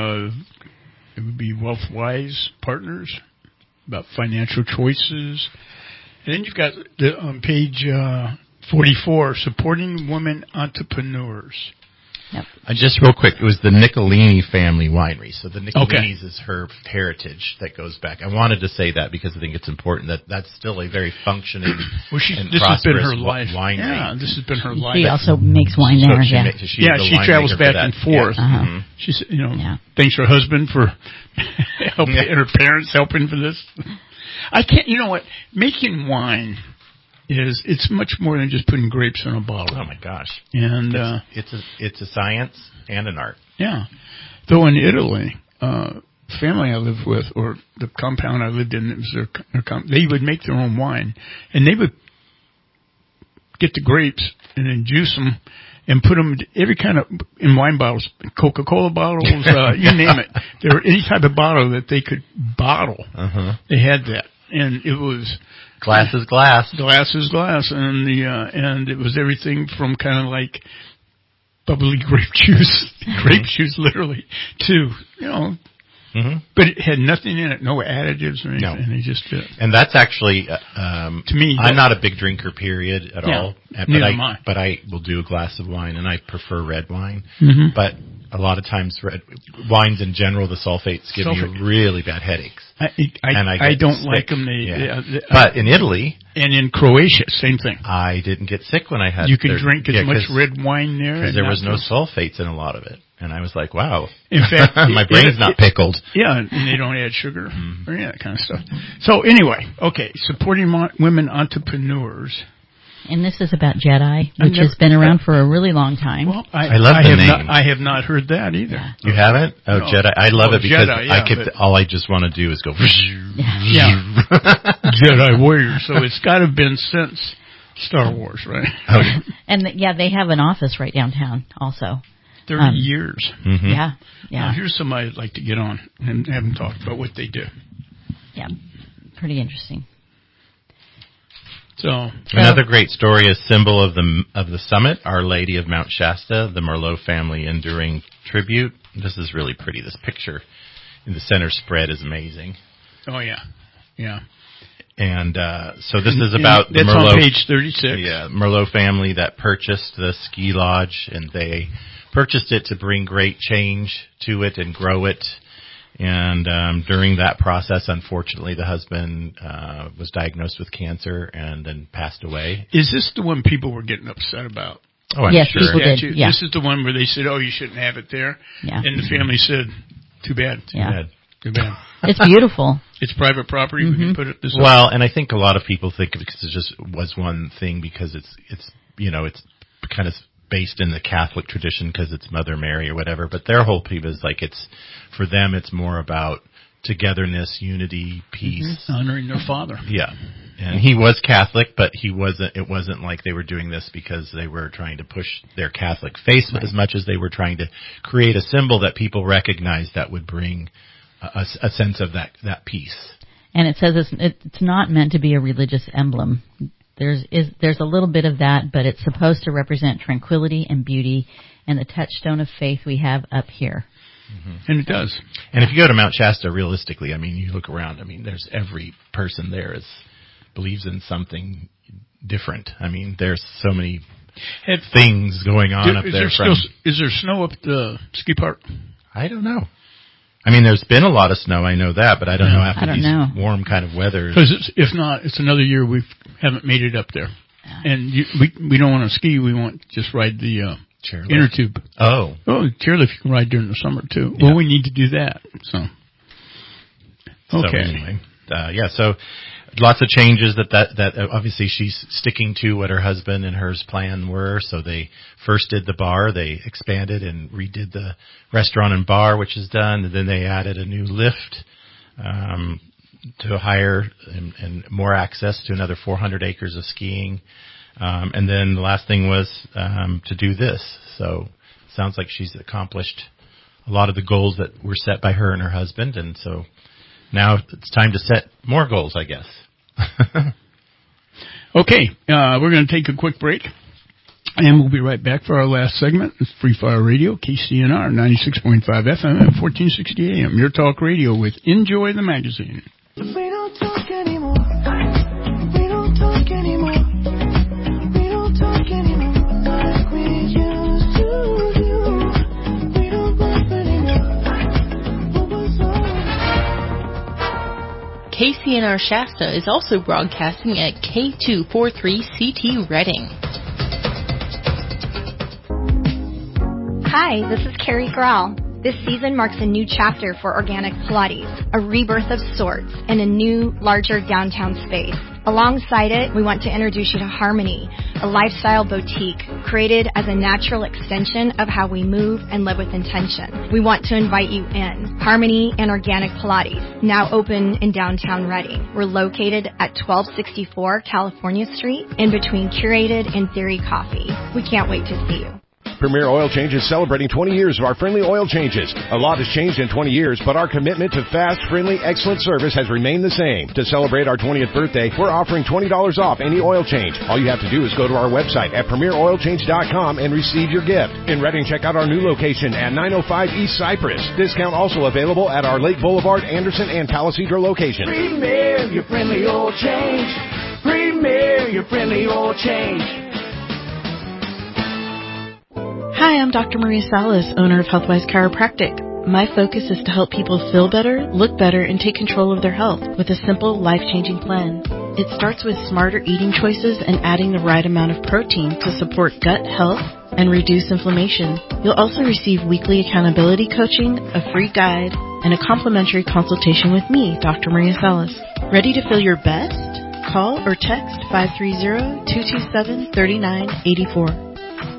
it would be Wealthwise Partners, about financial choices. And then you've got on page 44, supporting women entrepreneurs. Yep. Just real quick, it was the Nicolini family winery. So the Nicolinis is her heritage that goes back. I wanted to say that because I think it's important that that's still a very functioning and prosperous winery. Yeah, this has been her life. She also makes wine there. She travels back and forth. Uh-huh. She's, thanks her husband for helping, and her parents helping for this. I can't. You know what? Making wine it's much more than just putting grapes in a bottle. Oh my gosh! And it's a science and an art. Yeah. Though in Italy, family I lived with, or the compound I lived in, it was they would make their own wine, and they would get the grapes and then juice them and put them every kind of in wine bottles, Coca-Cola bottles, you name it. There were any type of bottle that they could bottle. Uh-huh. They had that, and it was. Glass is glass. Glass is glass, and and it was everything from kind of like bubbly grape juice, literally, to but it had nothing in it, no additives or anything. No. And they just and that's actually to me. I'm not a big drinker, period, at all. Neither am I. But I will do a glass of wine, and I prefer red wine. Mm-hmm. But a lot of times, red wines in general, the sulfates give you really bad headaches. I don't like them. But in Italy and in Croatia, same thing. I didn't get sick when I had. You can drink as much red wine there because there was no sulfates in a lot of it, and I was like, wow. In fact, my brain's not pickled. Yeah, and they don't add sugar or any of that kind of stuff. So anyway, supporting women entrepreneurs. And this is about Jedi, which has been around for a really long time. Well, I love the name. I have not heard that either. Yeah. You haven't? Oh, no. Jedi. I love it because Jedi, all I just want to do is go. Yeah. Jedi warrior. So it's got to have been since Star Wars, right? Okay. And they have an office right downtown also. 30 years. Mm-hmm. Yeah. Now, here's somebody I'd like to get on and have them talk about what they do. Yeah. Pretty interesting. So another great story, a symbol of the summit, Our Lady of Mount Shasta, the Merlot family enduring tribute. This is really pretty. This picture in the center spread is amazing. Oh yeah. And so this is about the Merlot. That's on page 36. Yeah, Merlot family that purchased the ski lodge, and they purchased it to bring great change to it and grow it. And during that process, unfortunately, the husband was diagnosed with cancer and then passed away. Is this the one people were getting upset about? Oh, I'm yes, sure. People did. Yeah. This is the one where they said, "Oh, you shouldn't have it there," and the family said, "Too bad, too bad." It's beautiful. It's private property. Mm-hmm. We can put it this way. Well, and I think a lot of people think because it just was one thing because it's kind of based in the Catholic tradition because it's Mother Mary or whatever, but their whole people is like for them it's more about togetherness, unity, peace. Mm-hmm. Honoring their father. Yeah. And he was Catholic, but it wasn't like they were doing this because they were trying to push their Catholic faith as much as they were trying to create a symbol that people recognized that would bring a sense of that peace. And it says it's not meant to be a religious emblem. There's a little bit of that, but it's supposed to represent tranquility and beauty and the touchstone of faith we have up here. Mm-hmm. And it does. And if you go to Mount Shasta, realistically, I mean, you look around, I mean, there's every person there believes in something different. I mean, there's so many things going on up there. Is there snow up at the ski park? I don't know. I mean, there's been a lot of snow, I know that, but I don't know after these warm kind of weather. Because if not, it's another year we haven't made it up there. Yeah. And we don't want to ski, we want to just ride the inner tube. Oh, chairlift you can ride during the summer too. Yeah. Well, we need to do that. So anyway, so lots of changes that obviously she's sticking to what her husband and hers plan were. So they first did the bar, they expanded and redid the restaurant and bar, which is done. And then they added a new lift to higher and more access to another 400 acres of skiing. And then the last thing was to do this. So it sounds like she's accomplished a lot of the goals that were set by her and her husband. And so now it's time to set more goals, I guess. Okay, we're going to take a quick break, and we'll be right back for our last segment. It's Free Fire Radio, KCNR, 96.5 FM at 1460 AM. Your talk radio with Enjoy the Magazine. We don't talk anymore. We don't talk anymore. We don't talk anymore like we used to do. We don't laugh anymore. What was KCNR Shasta is also broadcasting at K243CT Reading. Hi, this is Carrie Grau. This season marks a new chapter for Organic Pilates, a rebirth of sorts in a new, larger downtown space. Alongside it, we want to introduce you to Harmony, a lifestyle boutique created as a natural extension of how we move and live with intention. We want to invite you in. Harmony and Organic Pilates, now open in downtown Reading. We're located at 1264 California Street, in between Curated and Theory Coffee. We can't wait to see you. Premier Oil Change is celebrating 20 years of our friendly oil changes. A lot has changed in 20 years, but our commitment to fast, friendly, excellent service has remained the same. To celebrate our 20th birthday, we're offering $20 off any oil change. All you have to do is go to our website at premieroilchange.com and receive your gift. In Reading, check out our new location at 905 East Cypress. Discount also available at our Lake Boulevard, Anderson, and Palisadro locations. Premier, your friendly oil change. Premier, your friendly oil change. Hi, I'm Dr. Maria Salas, owner of Healthwise Chiropractic. My focus is to help people feel better, look better, and take control of their health with a simple, life-changing plan. It starts with smarter eating choices and adding the right amount of protein to support gut health and reduce inflammation. You'll also receive weekly accountability coaching, a free guide, and a complimentary consultation with me, Dr. Maria Salas. Ready to feel your best? Call or text 530-227-3984.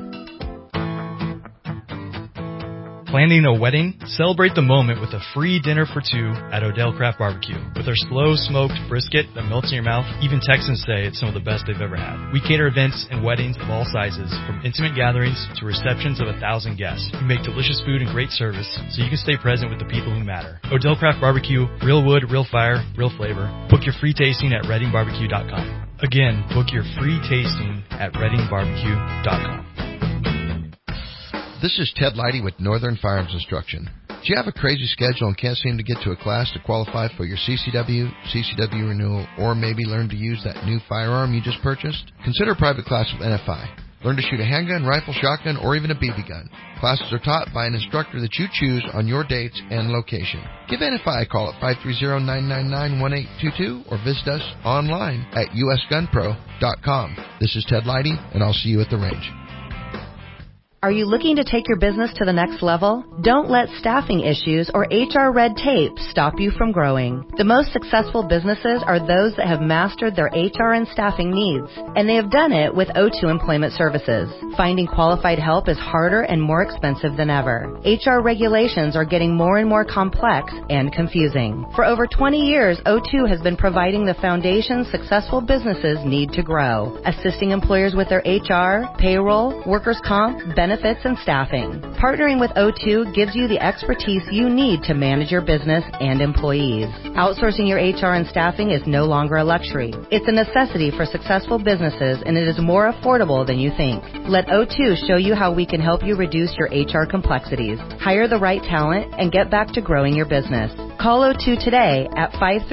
Planning a wedding? Celebrate the moment with a free dinner for two at Odell Craft Barbecue. With our slow smoked brisket that melts in your mouth, even Texans say it's some of the best they've ever had. We cater events and weddings of all sizes, from intimate gatherings to receptions of 1,000 guests. We make delicious food and great service so you can stay present with the people who matter. Odell Craft Barbecue, real wood, real fire, real flavor. Book your free tasting at readingbarbecue.com. Again, book your free tasting at readingbarbecue.com. This is Ted Leidy with Northern Firearms Instruction. Do you have a crazy schedule and can't seem to get to a class to qualify for your CCW renewal, or maybe learn to use that new firearm you just purchased? Consider a private class with NFI. Learn to shoot a handgun, rifle, shotgun, or even a BB gun. Classes are taught by an instructor that you choose on your dates and location. Give NFI a call at 530-999-1822 or visit us online at usgunpro.com. This is Ted Leidy, and I'll see you at the range. Are you looking to take your business to the next level? Don't let staffing issues or HR red tape stop you from growing. The most successful businesses are those that have mastered their HR and staffing needs, and they have done it with O2 Employment Services. Finding qualified help is harder and more expensive than ever. HR regulations are getting more and more complex and confusing. For over 20 years, O2 has been providing the foundation successful businesses need to grow, assisting employers with their HR, payroll, workers' comp, benefits, benefits, and staffing. Partnering with O2 gives you the expertise you need to manage your business and employees. Outsourcing your HR and staffing is no longer a luxury. It's a necessity for successful businesses, and it is more affordable than you think. Let O2 show you how we can help you reduce your HR complexities, hire the right talent, and get back to growing your business. Call O2 today at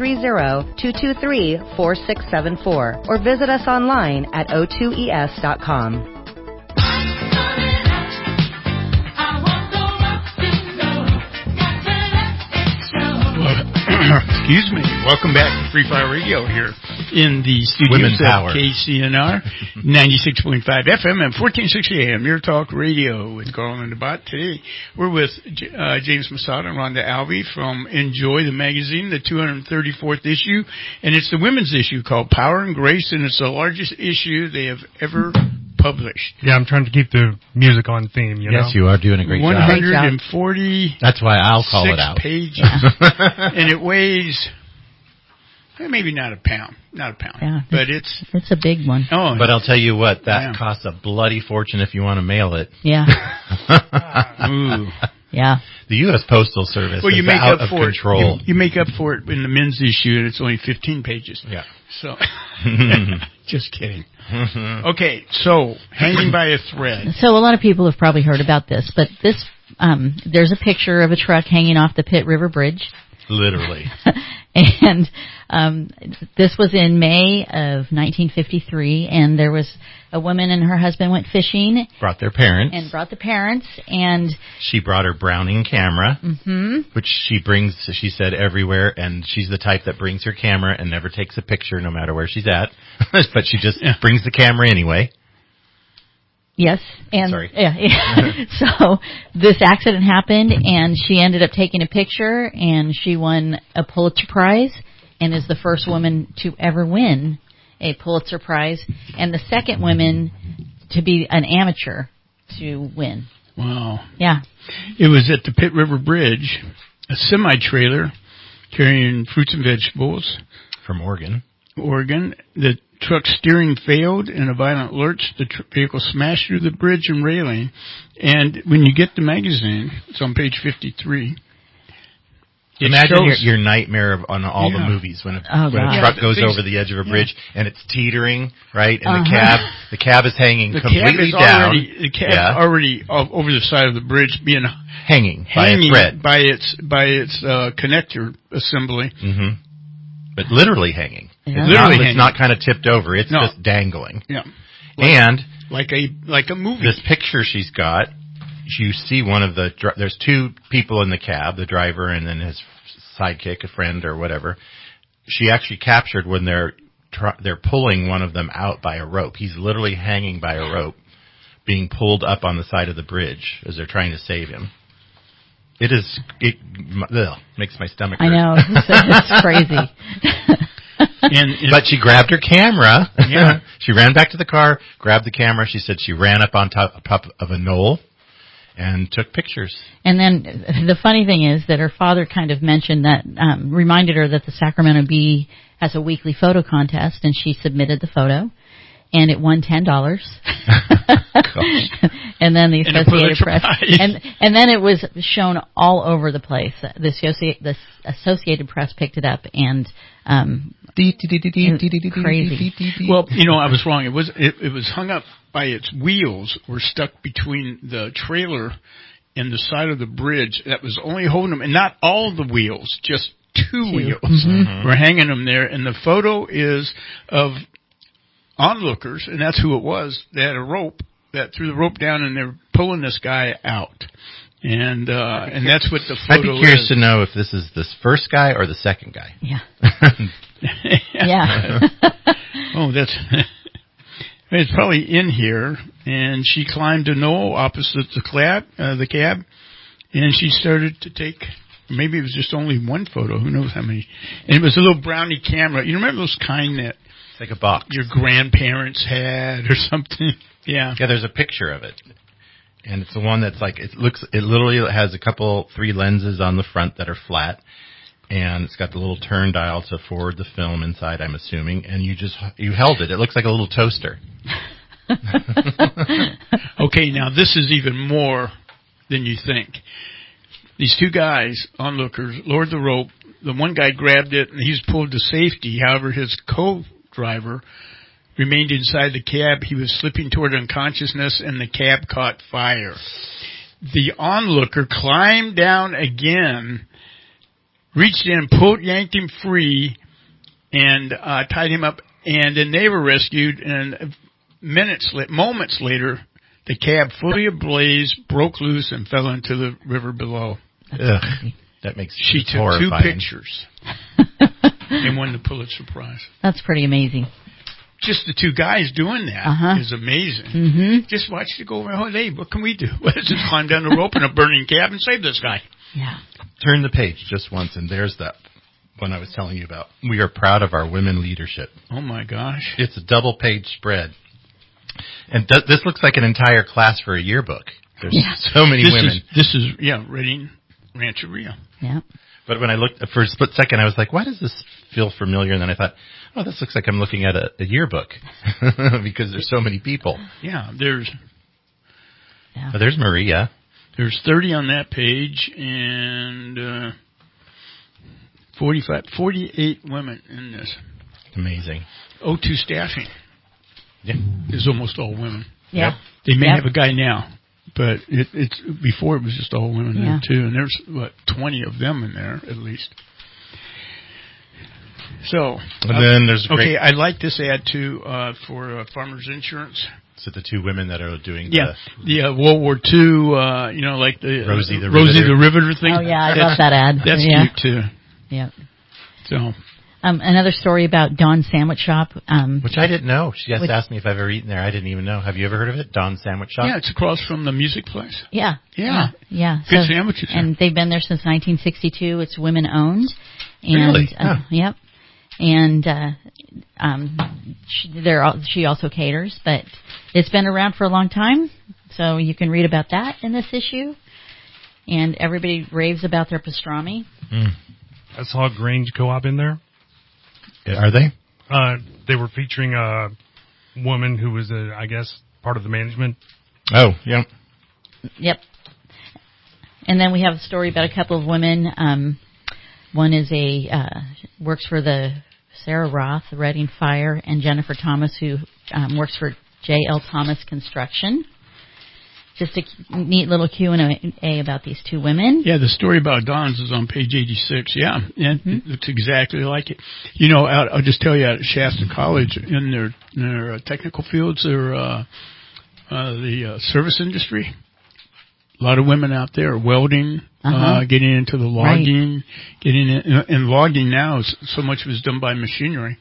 530-223-4674 or visit us online at o2es.com. Excuse me. Welcome back to Free Fire Radio here in the studios of KCNR 96.5 FM and 1460 AM. Your Talk Radio with Garland and DeBott. Today we're with James Masada and Rhonda Alvey from Enjoy the magazine, the 234th issue, and it's the women's issue called Power and Grace, and it's the largest issue they have ever published. Yeah, I'm trying to keep the music on theme, you know? Yes, you are doing a great 140 That's why I'll call it out. pages. And it weighs, maybe not a pound. Yeah, but it's a big one. Oh, but I'll tell you what, that costs a bloody fortune if you want to mail it. Yeah. Ooh. Yeah. The U.S. Postal Service is out of control. You make up for it in the men's issue, and it's only 15 pages. Yeah. So, just kidding. Okay, so hanging by a thread. So a lot of people have probably heard about this, but this there's a picture of a truck hanging off the Pitt River Bridge. Literally. And this was in May of 1953, and there was a woman and her husband went fishing. Brought their parents. And she brought her Browning camera, which she brings, she said, everywhere, and she's the type that brings her camera and never takes a picture no matter where she's at. But she just brings the camera anyway. Yes, and Sorry. Yeah. So this accident happened, and she ended up taking a picture, and she won a Pulitzer Prize, and is the first woman to ever win a Pulitzer Prize, and the second woman to be an amateur to win. Wow. Yeah. It was at the Pitt River Bridge, a semi-trailer carrying fruits and vegetables. From Oregon. The truck's steering failed in a violent lurch. The vehicle smashed through the bridge and railing. And when you get the magazine, it's on page 53. Imagine your nightmare on all the movies when a truck goes over the edge of a bridge and it's teetering, right? And the cab is hanging completely down. The cab's already over the side of the bridge, being hanging by a thread, by its connector assembly. Mm-hmm. But literally hanging. Yeah. It's not kind of tipped over. It's just dangling. Yeah. And like a movie. This picture she's got, you see one of there's two people in the cab, the driver and then his sidekick, a friend or whatever. She actually captured when they're pulling one of them out by a rope. He's literally hanging by a rope, being pulled up on the side of the bridge as they're trying to save him. It makes my stomach hurt. I know. It's crazy. But she grabbed her camera. Yeah. She ran back to the car, grabbed the camera. She said she ran up on top of a knoll and took pictures. And then the funny thing is that her father kind of mentioned that, reminded her that the Sacramento Bee has a weekly photo contest, and she submitted the photo. And it won $10. And then the Associated Press, and then it was shown all over the place. The Associated Press picked it up, and crazy. Well, I was wrong. It was hung up by its wheels, were stuck between the trailer and the side of the bridge. That was only holding them, and not all the wheels, just two wheels were hanging them there. And the photo is of onlookers, and that's who it was. They had a rope that threw the rope down, and they're pulling this guy out. And that's what the photo is. I'd be curious to know if this is this first guy or the second guy. Yeah. Yeah. It's probably in here. And she climbed a knoll opposite the cab, and she started to take. Maybe it was just only one photo. Who knows how many? And it was a little brownie camera. You remember those kind that like a box your grandparents had or something? Yeah. Yeah, there's a picture of it. And it's the one that's like, it literally has 3 lenses on the front that are flat. And it's got the little turn dial to forward the film inside, I'm assuming. And you held it. It looks like a little toaster. Okay, now this is even more than you think. These two guys, onlookers, lowered the rope. The one guy grabbed it and he was pulled to safety. However, his co-driver remained inside the cab. He was slipping toward unconsciousness and the cab caught fire. The onlooker climbed down again, reached in, yanked him free, and tied him up. And then they were rescued. And moments later, the cab, fully ablaze, broke loose and fell into the river below. That makes She took horrifying. 2 pictures and won the Pulitzer Prize. That's pretty amazing. Just the two guys doing that is amazing. Mm-hmm. Just watch it go over. Oh, hey, what can we do? Let's just climb down the rope in a burning cab and save this guy. Yeah. Turn the page just once, and there's that one I was telling you about. We are proud of our women leadership. Oh, my gosh. It's a double-page spread. And this looks like an entire class for a yearbook. There's so many women. This is Reading Rancheria. Yeah. But when I looked, for a split second, I was like, why does this feel familiar? And then I thought, oh, this looks like I'm looking at a yearbook because there's so many people. Yeah, there's Maria. There's 30 on that page and 48 women in this. Amazing. O2 staffing is almost all women. Yeah. They may have a guy now, but it's before it was just all women there too. And there's 20 of them in there at least. So, and then there's I like this ad too for Farmers Insurance. So the two women that are doing the World War II, like the Rosie the Riveter thing. Oh yeah, I love that ad. That's cute too. Yeah. So, another story about Dawn's Sandwich Shop, which I didn't know. She just asked me if I've ever eaten there. I didn't even know. Have you ever heard of it? Dawn's Sandwich Shop. Yeah, it's across from the music place. Yeah. Good sandwiches. And they've been there since 1962. It's women owned. And, really? Yep. And she also caters, but it's been around for a long time, so you can read about that in this issue. And everybody raves about their pastrami. I saw Grange Co-op in there. Are they? They were featuring a woman who was, I guess, part of the management. Oh, yeah. Yep. And then we have a story about a couple of women. One is works for the Sarah Roth, the Reading Fire, and Jennifer Thomas, who works for J.L. Thomas Construction. Just a neat little Q&A about these two women. Yeah, the story about Dawn's is on page 86. Yeah, and it looks exactly like it. I'll just tell you, at Shasta College, in their technical fields, they're the service industry. A lot of women out there getting into the logging, getting in, and logging now is so much was done by machinery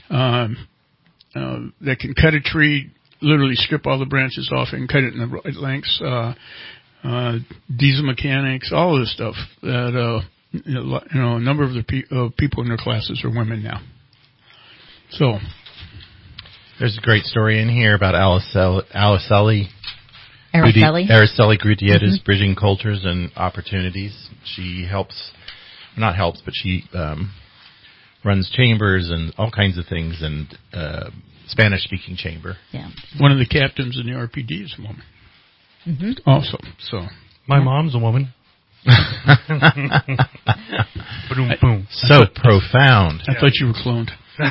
that can cut a tree, literally strip all the branches off and cut it in the right lengths. Diesel mechanics, all of this stuff. That a number of the people in their classes are women now. So there's a great story in here about Araceli Gutierrez, bridging cultures and opportunities. She she runs chambers and all kinds of things, and Spanish-speaking chamber. Yeah, one of the captains in the RPD is a woman. Also, so my mom's a woman. So profound. I thought you were cloned.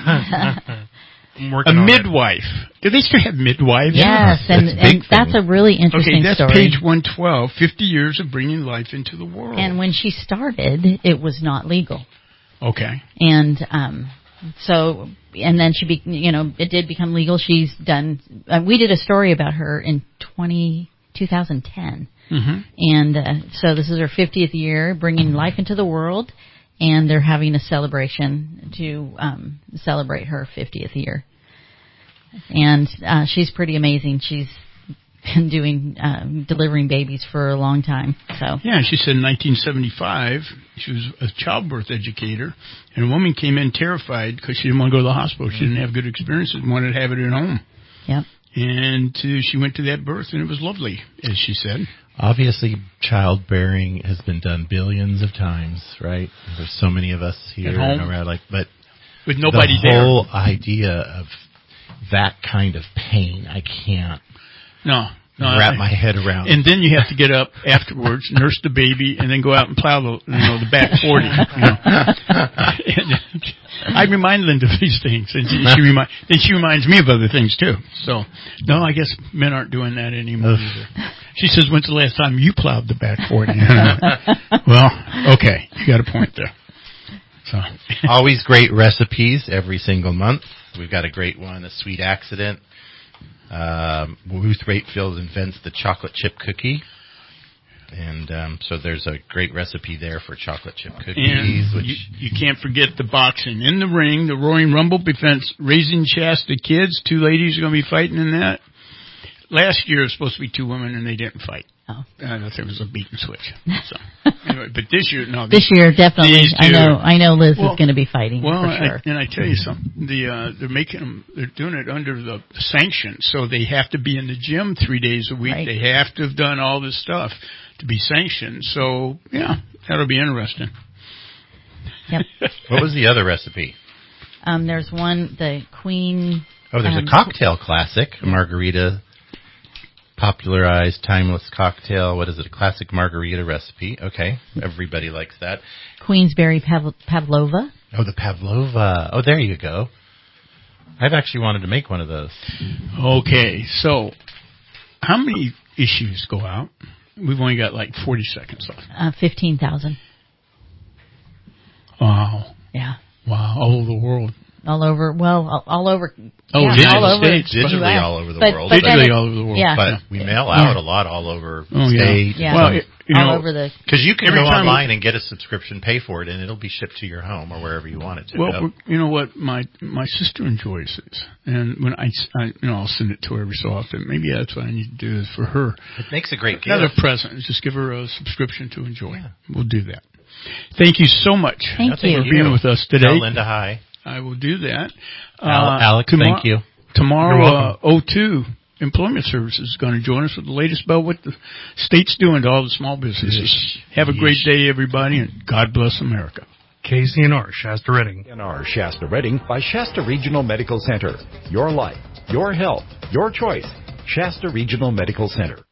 A midwife. Do they still have midwives? Yes, and that's a really interesting that's story. page 112, 50 years of bringing life into the world. And when she started, it was not legal. Okay. And and then it did become legal. She's done, we did a story about her in 2010. And so this is her 50th year, bringing life into the world. And they're having a celebration to celebrate her 50th year. And she's pretty amazing. She's been delivering babies for a long time. So yeah, she said in 1975 she was a childbirth educator, and a woman came in terrified because she didn't want to go to the hospital. She didn't have good experiences and wanted to have it at home. Yep. And she went to that birth, and it was lovely, as she said. Obviously, childbearing has been done billions of times, right? There's so many of us here at home, and around, but with nobody the there. whole idea of that kind of pain. I can't wrap my head around. And then you have to get up afterwards, nurse the baby, and then go out and plow the back 40. I remind Linda of these things, and she reminds me of other things too. So, no, I guess men aren't doing that anymore either. She says, "When's the last time you plowed the back 40?" Well, okay, you got a point there. So, always great recipes every single month. We've got a great one, A Sweet Accident. Ruth Ratefield invents the chocolate chip cookie. And so there's a great recipe there for chocolate chip cookies. And you can't forget the boxing. In the ring, the Roaring Rumble defense, Raising Shasta Kids. 2 ladies are going to be fighting in that. Last year it was supposed to be 2 women, and they didn't fight. Oh. I thought it was a beat and switch. So, anyway, but this year, no. This year, definitely. I know Liz is going to be fighting. Well, for sure. And I tell you something. They're doing it under the sanction, so they have to be in the gym 3 days a week. Right. They have to have done all this stuff to be sanctioned. So, yeah, that'll be interesting. Yep. What was the other recipe? There's one, the Queen. Oh, there's a cocktail classic, a margarita. Popularized, timeless cocktail. What is it? A classic margarita recipe. Okay. Everybody likes that. Queensberry Pavlova. Oh, the Pavlova. Oh, there you go. I've actually wanted to make one of those. Okay. So, how many issues go out? We've only got like 40 seconds left. 15,000. Wow. Yeah. Wow. All over the world. All over. Oh, yeah, all over. Digitally all over the world. Digitally all over the world. Yeah. But we mail out a lot all over state. Yeah. Well, all over the. Because you can go online and get a subscription, pay for it, and it'll be shipped to your home or wherever you want it to. Well, you know what? My sister enjoys it, and when I'll send it to her every so often. Maybe that's what I need to do is for her. It makes a great gift. Another present is just give her a subscription to enjoy. Yeah. We'll do that. Thank you so much for being with us today. Tell Linda hi. I will do that. Alex, thank you. Tomorrow, O2 Employment Services is going to join us with the latest about what the state's doing to all the small businesses. Have a great day, everybody, and God bless America. KCNR, Shasta Redding. KCNR, Shasta Redding by Shasta Regional Medical Center. Your life, your health, your choice. Shasta Regional Medical Center.